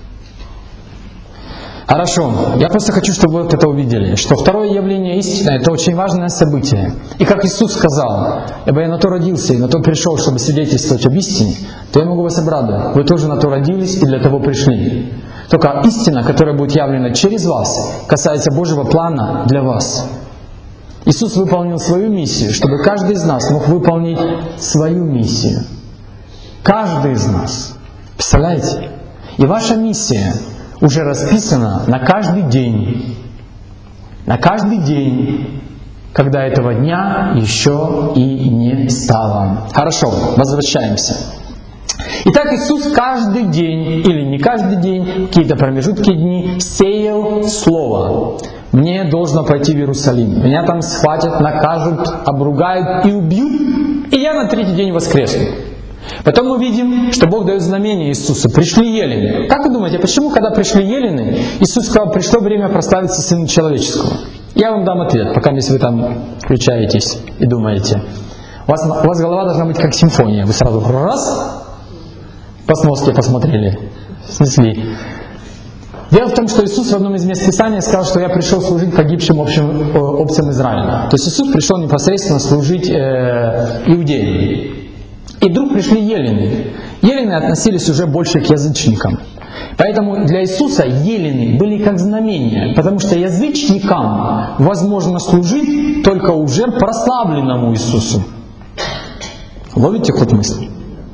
Хорошо, я просто хочу, чтобы вы вот это увидели, что второе явление истины — это очень важное событие. И как Иисус сказал, «Ибо я на то родился и на то пришел, чтобы свидетельствовать об истине», то я могу вас обрадовать, вы тоже на то родились и для того пришли. Только истина, которая будет явлена через вас, касается Божьего плана для вас. Иисус выполнил свою миссию, чтобы каждый из нас мог выполнить свою миссию. Каждый из нас. Представляете? И ваша миссия уже расписана на каждый день. На каждый день, когда этого дня еще и не стало. Хорошо, возвращаемся. Итак, Иисус каждый день, или не каждый день, какие-то промежутки дней, сеял Слово. Мне должно пойти в Иерусалим. Меня там схватят, накажут, обругают и убьют, и я на третий день воскресну. Потом мы видим, что Бог дает знамение Иисусу. Пришли елены. Как вы думаете, почему, когда пришли елены, Иисус сказал, пришло время прославиться Сыну Человеческого? Я вам дам ответ, пока если вы там включаетесь и думаете. У вас, у вас голова должна быть как симфония. Вы сразу раз, по сноске посмотрели, снесли. Дело в том, что Иисус в одном из мест Писания сказал, что я пришел служить погибшим общим, овцам Израиля. То есть Иисус пришел непосредственно служить э, иудеям. И вдруг пришли елены. Елены относились уже больше к язычникам. Поэтому для Иисуса елены были как знамения, потому что язычникам возможно служить только уже прославленному Иисусу. Ловите ход мысли?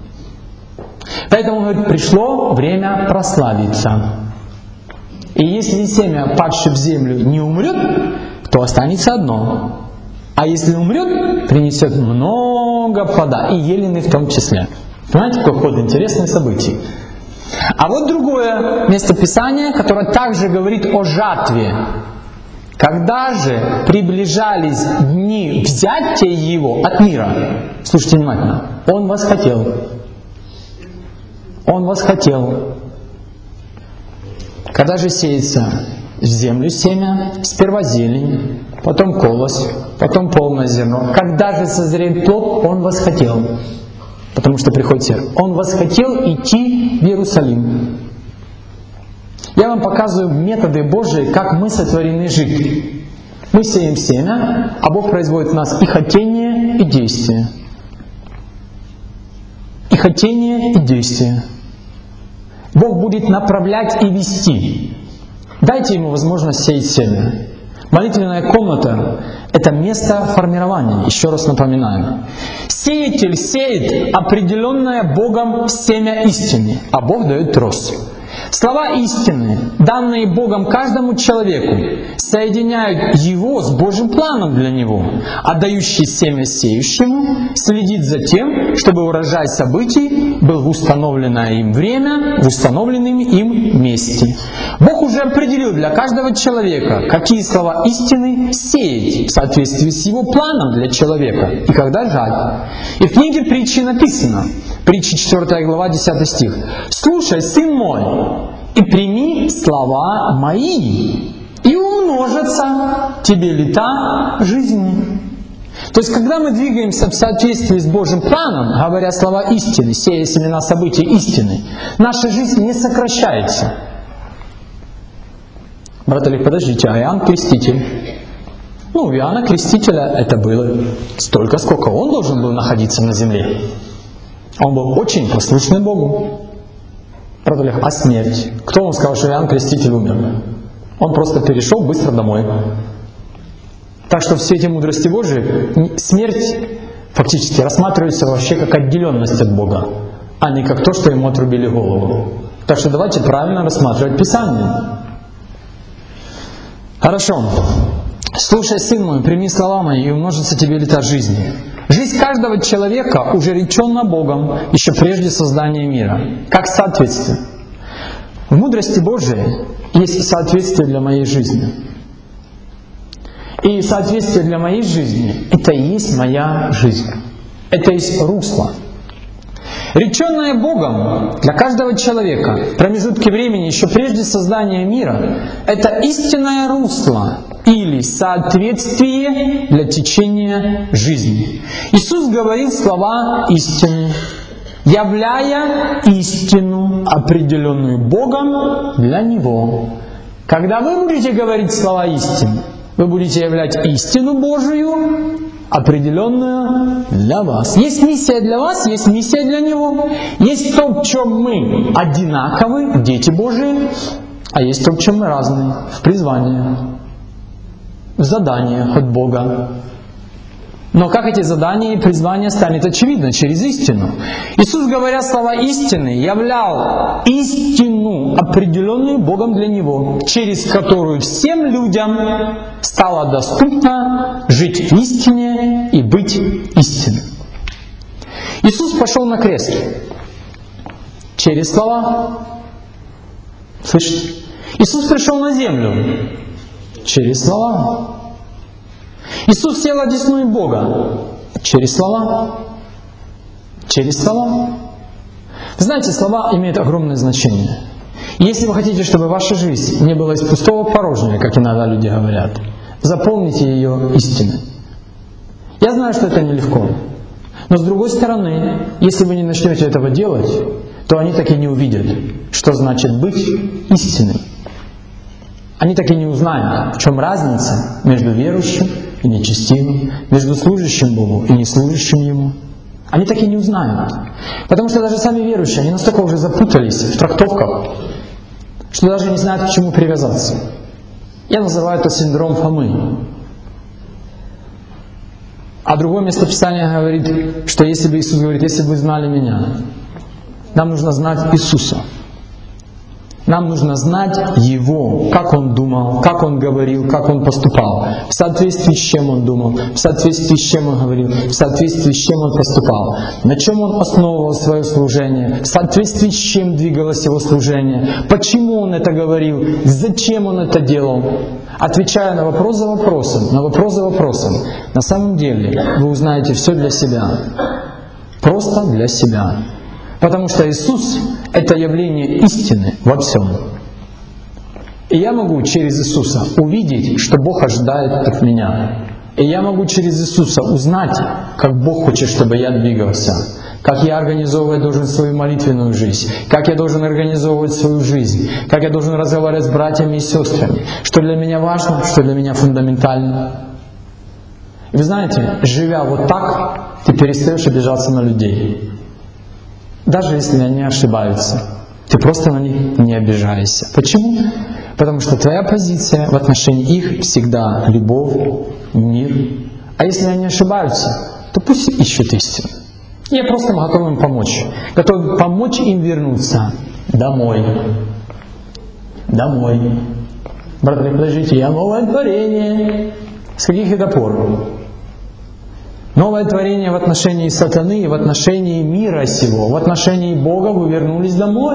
Поэтому он говорит, пришло время прославиться. И если семя, падшее в землю, не умрет, то останется одно. А если умрет, принесет много плода, и елены в том числе. Понимаете, какой ход интересных событий? А вот другое место Писания, которое также говорит о жатве. Когда же приближались дни взятия его от мира, слушайте внимательно, он восхотел. Он восхотел. Когда же сеется в землю семя, сперва зелень, потом колос, потом полное зерно. Когда же созреет плод, он восхотел. Потому что приходит серп. Он восхотел идти в Иерусалим. Я вам показываю методы Божии, как мы сотворены жить. Мы сеем семя, а Бог производит в нас и хотение, и действие. И хотение, и действие. Бог будет направлять и вести. Дайте Ему возможность сеять семя. Молитвенная комната — это место формирования, еще раз напоминаю. Сеятель сеет определенное Богом семя истины, а Бог дает рост. Слова истины, данные Богом каждому человеку, соединяют его с Божьим планом для него, а дающий семя сеющему следит за тем, чтобы урожай событий был в установленное им время, в установленном им месте. Бог уже определил для каждого человека, какие слова истины сеять в соответствии с его планом для человека и когда жать. И в книге притчи написано, притча четвёртая глава, десятый стих: «Слушай, сын мой, и прими слова мои, и умножатся тебе лета жизни». То есть, когда мы двигаемся в соответствии с Божьим планом, говоря слова истины, сея семена событий истины, наша жизнь не сокращается. Брат Олег, подождите, а Иоанн Креститель? Ну, у Иоанна Крестителя это было столько, сколько он должен был находиться на земле. Он был очень послушный Богу. Брат Олег, а смерть? Кто вам сказал, что Иоанн Креститель умер? Он просто перешел быстро домой. Так что в свете мудрости Божией смерть фактически рассматривается вообще как отделенность от Бога, а не как то, что ему отрубили голову. Так что давайте правильно рассматривать Писание. Хорошо. «Слушай, сын мой, прими слова мои, и умножится тебе лета жизни». Жизнь каждого человека уже речена Богом еще прежде создания мира, как соответствие. В мудрости Божией есть соответствие для моей жизни. И соответствие для моей жизни — это и есть моя жизнь. Это есть русло. Реченное Богом для каждого человека в промежутке времени еще прежде создания мира — это истинное русло или соответствие для течения жизни. Иисус говорит слова истины, являя истину, определенную Богом для Него. Когда вы будете говорить слова истины, вы будете являть истину Божию, определенную для вас. Есть миссия для вас, есть миссия для Него. Есть то, в чем мы одинаковы, дети Божии, а есть то, в чем мы разные, в призвании, в заданиях от Бога. Но как эти задания и призвания станет очевидно? Через истину. Иисус, говоря слова истины, являл истину, определенную Богом для Него, через которую всем людям стало доступно жить в истине и быть истинным. Иисус пошел на крест через слова. Слышите? Иисус пришел на землю через слова. Иисус сел одесную Бога через слова. Через слова. Знаете, слова имеют огромное значение. Если вы хотите, чтобы ваша жизнь не была из пустого порожня, как иногда люди говорят, заполните ее истиной. Я знаю, что это нелегко. Но с другой стороны, если вы не начнете этого делать, то они так и не увидят, что значит быть истинным. Они так и не узнают, в чем разница между верующим и нечестивым, между служащим Богу и неслужащим Ему. Они так и не узнают. Потому что даже сами верующие, они настолько уже запутались в трактовках, что даже не знают, к чему привязаться. Я называю это синдром Фомы. А другое местописание говорит, что если бы Иисус говорит, если бы вы знали Меня, нам нужно знать Иисуса. Нам нужно знать Его, как Он думал, как Он говорил, как Он поступал, в соответствии с чем Он думал, в соответствии с чем Он говорил, в соответствии с чем Он поступал, на чем Он основывал свое служение, в соответствии с чем двигалось Его служение, почему Он это говорил, зачем Он это делал. Отвечая на вопрос за вопросом, на вопрос за вопросом, на самом деле вы узнаете все для себя, просто для себя. Потому что Иисус — это явление истины во всем. И я могу через Иисуса увидеть, что Бог ожидает от меня. И я могу через Иисуса узнать, как Бог хочет, чтобы я двигался, как я организовывать должен свою молитвенную жизнь, как я должен организовывать свою жизнь, как я должен разговаривать с братьями и сестрами, что для меня важно, что для меня фундаментально. И вы знаете, живя вот так, ты перестаешь обижаться на людей. Даже если они ошибаются, ты просто на них не обижаешься. Почему? Потому что твоя позиция в отношении их всегда любовь, мир. А если они ошибаются, то пусть ищут истину. Я просто готов им помочь. Готов помочь им вернуться домой. домой. Братья, подождите, я новое творение. С каких это пор? Новое творение в отношении сатаны, в отношении мира сего, в отношении Бога вы вернулись домой.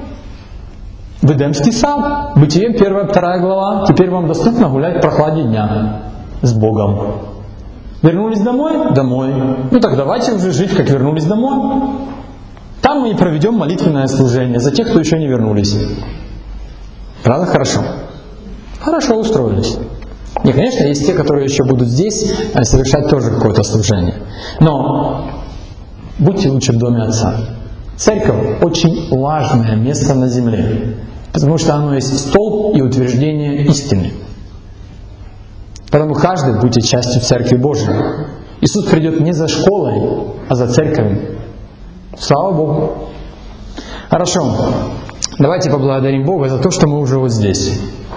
В Эдемский сад. Бытие, первая, вторая глава. Теперь вам доступно гулять в прохладе дня с Богом. Вернулись домой? Домой. Ну так давайте уже жить, как вернулись домой. Там мы и проведем молитвенное служение за тех, кто еще не вернулись. Правда? Хорошо. Хорошо устроились. И, конечно, есть те, которые еще будут здесь совершать тоже какое-то служение. Но будьте лучше в доме Отца. Церковь – очень важное место на земле, потому что оно есть столб и утверждение истины. Поэтому каждый будьте частью Церкви Божьей. Иисус придет не за школой, а за церковью. Слава Богу! Хорошо. Давайте поблагодарим Бога за то, что мы уже вот здесь,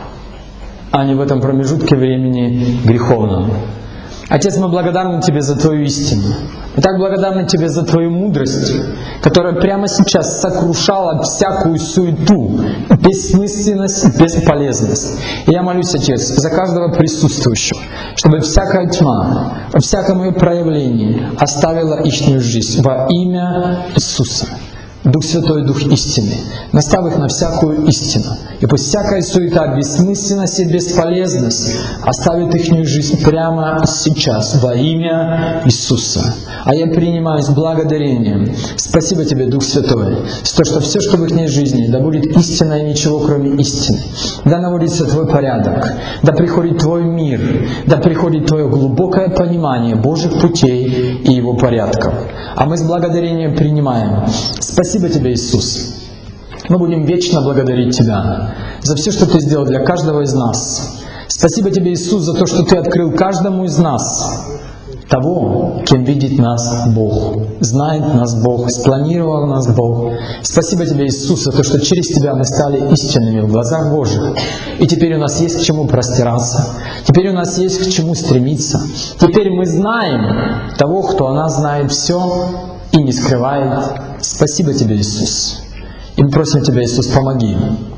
а не в этом промежутке времени греховном. Отец, мы благодарны Тебе за Твою истину. Мы так благодарны Тебе за Твою мудрость, которая прямо сейчас сокрушала всякую суету, бессмысленность и бесполезность. И я молюсь, Отец, за каждого присутствующего, чтобы всякая тьма, всякое ее проявление оставила ихнюю жизнь во имя Иисуса. Дух Святой, Дух истины, наставь их на всякую истину. И пусть всякая суета, бессмысленность и бесполезность оставит их жизнь прямо сейчас во имя Иисуса. А я принимаю с благодарением. Спасибо Тебе, Дух Святой, за то, что все, что в их жизни, да будет истина и ничего, кроме истины. Да наводится Твой порядок, да приходит Твой мир, да приходит Твое глубокое понимание Божьих путей и Его порядков. А мы с благодарением принимаем. Спасибо Тебе, Иисус. Мы будем вечно благодарить Тебя за все, что Ты сделал для каждого из нас. Спасибо Тебе, Иисус, за то, что Ты открыл каждому из нас того, кем видит нас Бог, знает нас Бог, спланировал нас Бог. Спасибо Тебе, Иисус, за то, что через Тебя мы стали истинными в глазах Божьих. И теперь у нас есть к чему простираться. Теперь у нас есть к чему стремиться. Теперь мы знаем того, кто о нас знает все и не скрывает. Спасибо Тебе, Иисус. И мы просим Тебя, Иисус, помоги.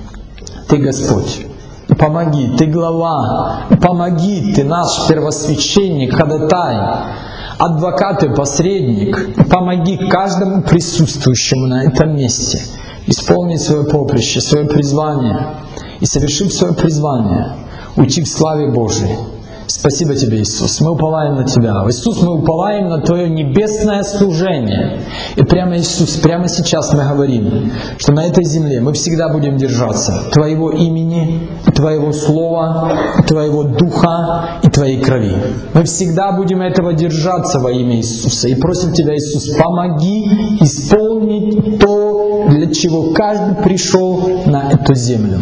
Ты Господь. Помоги, Ты глава. Помоги, Ты наш первосвященник, ходатай, адвокат и посредник. Помоги каждому присутствующему на этом месте исполнить свое поприще, свое призвание. И совершив свое призвание, уйти в славе Божией. Спасибо Тебе, Иисус. Мы уповаем на Тебя. Иисус, мы уповаем на Твое небесное служение. И прямо, Иисус, прямо сейчас мы говорим, что на этой земле мы всегда будем держаться Твоего имени, Твоего Слова, Твоего Духа и Твоей крови. Мы всегда будем этого держаться во имя Иисуса. И просим Тебя, Иисус, помоги исполнить то, для чего каждый пришел на эту землю.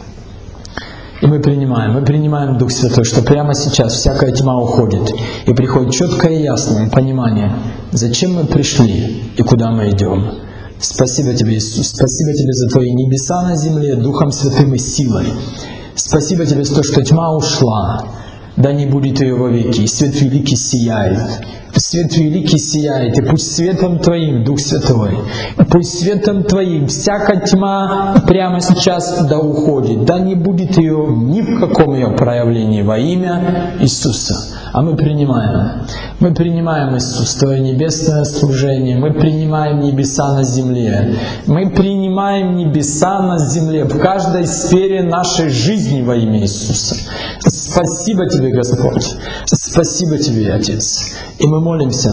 И мы принимаем, мы принимаем, Дух Святой, что прямо сейчас всякая тьма уходит, и приходит четкое и ясное понимание, зачем мы пришли и куда мы идем. Спасибо Тебе, Иисус, спасибо Тебе за Твои небеса на земле, Духом Святым и силой. Спасибо Тебе за то, что тьма ушла, да не будет ее вовеки, и свет великий сияет. Свет великий сияет, и пусть светом Твоим, Дух Святой, и пусть светом Твоим всякая тьма прямо сейчас да уходит, да не будет ее ни в каком ее проявлении во имя Иисуса. А мы принимаем, мы принимаем, Иисус, Твое небесное служение, мы принимаем небеса на земле, мы принимаем небеса на земле в каждой сфере нашей жизни во имя Иисуса. Спасибо Тебе, Господь, спасибо Тебе, Отец. И мы молимся,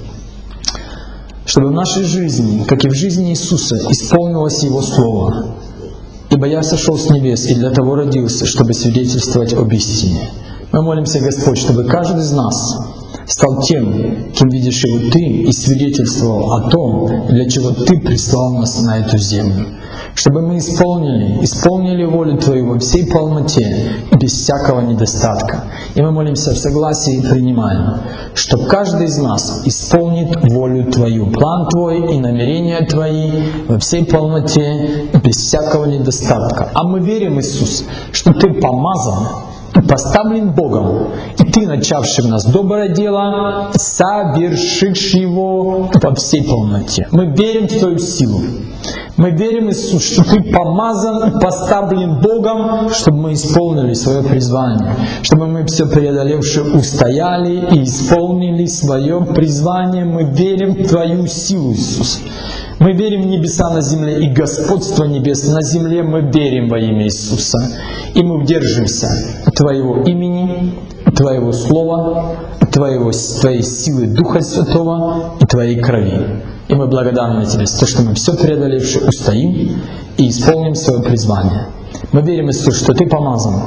чтобы в нашей жизни, как и в жизни Иисуса, исполнилось Его Слово. Ибо я сошел с небес и для того родился, чтобы свидетельствовать об истине. Мы молимся, Господь, чтобы каждый из нас стал тем, кем видишь Его Ты, и свидетельствовал о том, для чего Ты прислал нас на эту землю. Чтобы мы исполнили, исполнили волю Твою во всей полноте, без всякого недостатка. И мы молимся в согласии и принимаем, что каждый из нас исполнит волю Твою, план Твой и намерения Твои во всей полноте, без всякого недостатка. А мы верим, Иисус, что Ты помазан и поставлен Богом, и Ты, начавший в нас доброе дело, совершишь его во всей полноте. Мы верим в Твою силу. Мы верим, Иисус, что Ты помазан и поставлен Богом, чтобы мы исполнили свое призвание, чтобы мы все преодолевшие устояли и исполнили свое призвание. Мы верим в Твою силу, Иисус. Мы верим в небеса на земле и господство небес на земле. Мы верим во имя Иисуса. И мы удержимся Твоего имени, Твоего Слова, Твоего, Твоей силы Духа Святого и Твоей крови. И мы благодарны Тебе за то, что мы все преодолевшие устоим и исполним свое призвание. Мы верим, Иисус, что Ты помазан.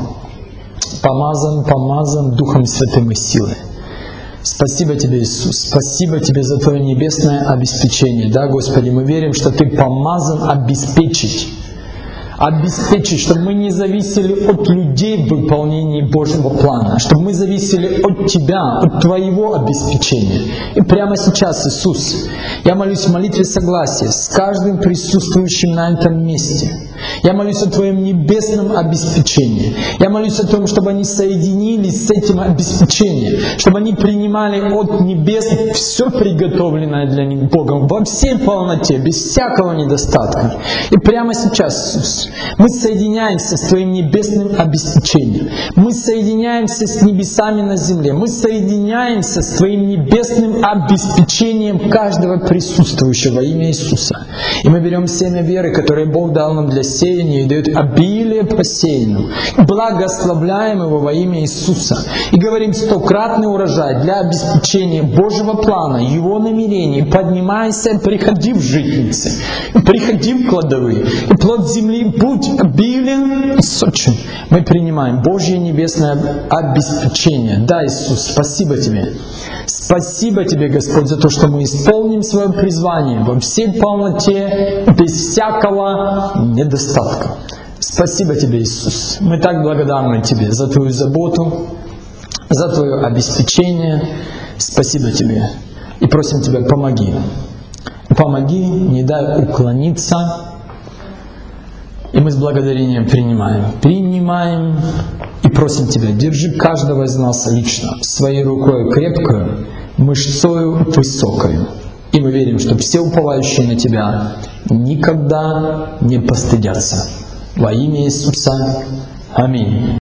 Помазан, помазан Духом Святым и силой. Спасибо Тебе, Иисус. Спасибо Тебе за Твое небесное обеспечение. Да, Господи, мы верим, что Ты помазан обеспечить. Обеспечить, чтобы мы не зависели от людей в выполнении Божьего плана, чтобы мы зависели от Тебя, от Твоего обеспечения. И прямо сейчас, Иисус, я молюсь в молитве согласия с каждым присутствующим на этом месте. Я молюсь о Твоем небесном обеспечении. Я молюсь о том, чтобы они соединились с этим обеспечением, чтобы они принимали от небес все приготовленное для них Богом во всей полноте, без всякого недостатка. И прямо сейчас, Иисус, мы соединяемся с Твоим небесным обеспечением. Мы соединяемся с небесами на земле. Мы соединяемся с Твоим небесным обеспечением каждого присутствующего во имя Иисуса. И мы берем семя веры, которое Бог дал нам для сеяния, и дает обилие посеянному. Благословляем его во имя Иисуса. И говорим: стократный урожай для обеспечения Божьего плана, Его намерений. Поднимайся, приходи в житницы, приходи в кладовые, и плод земли будь обилен и сочен. Мы принимаем Божье небесное обеспечение. Да, Иисус, спасибо Тебе. Спасибо Тебе, Господь, за то, что мы исполним свое призвание во всей полноте, без всякого недостатка. Спасибо Тебе, Иисус. Мы так благодарны Тебе за Твою заботу, за Твое обеспечение. Спасибо Тебе. И просим Тебя, помоги. Помоги, не дай уклониться. И мы с благодарением принимаем. Принимаем и просим Тебя, держи каждого из нас лично своей рукой крепкую, мышцою высокою. И мы верим, что все уповающие на Тебя никогда не постыдятся. Во имя Иисуса. Аминь.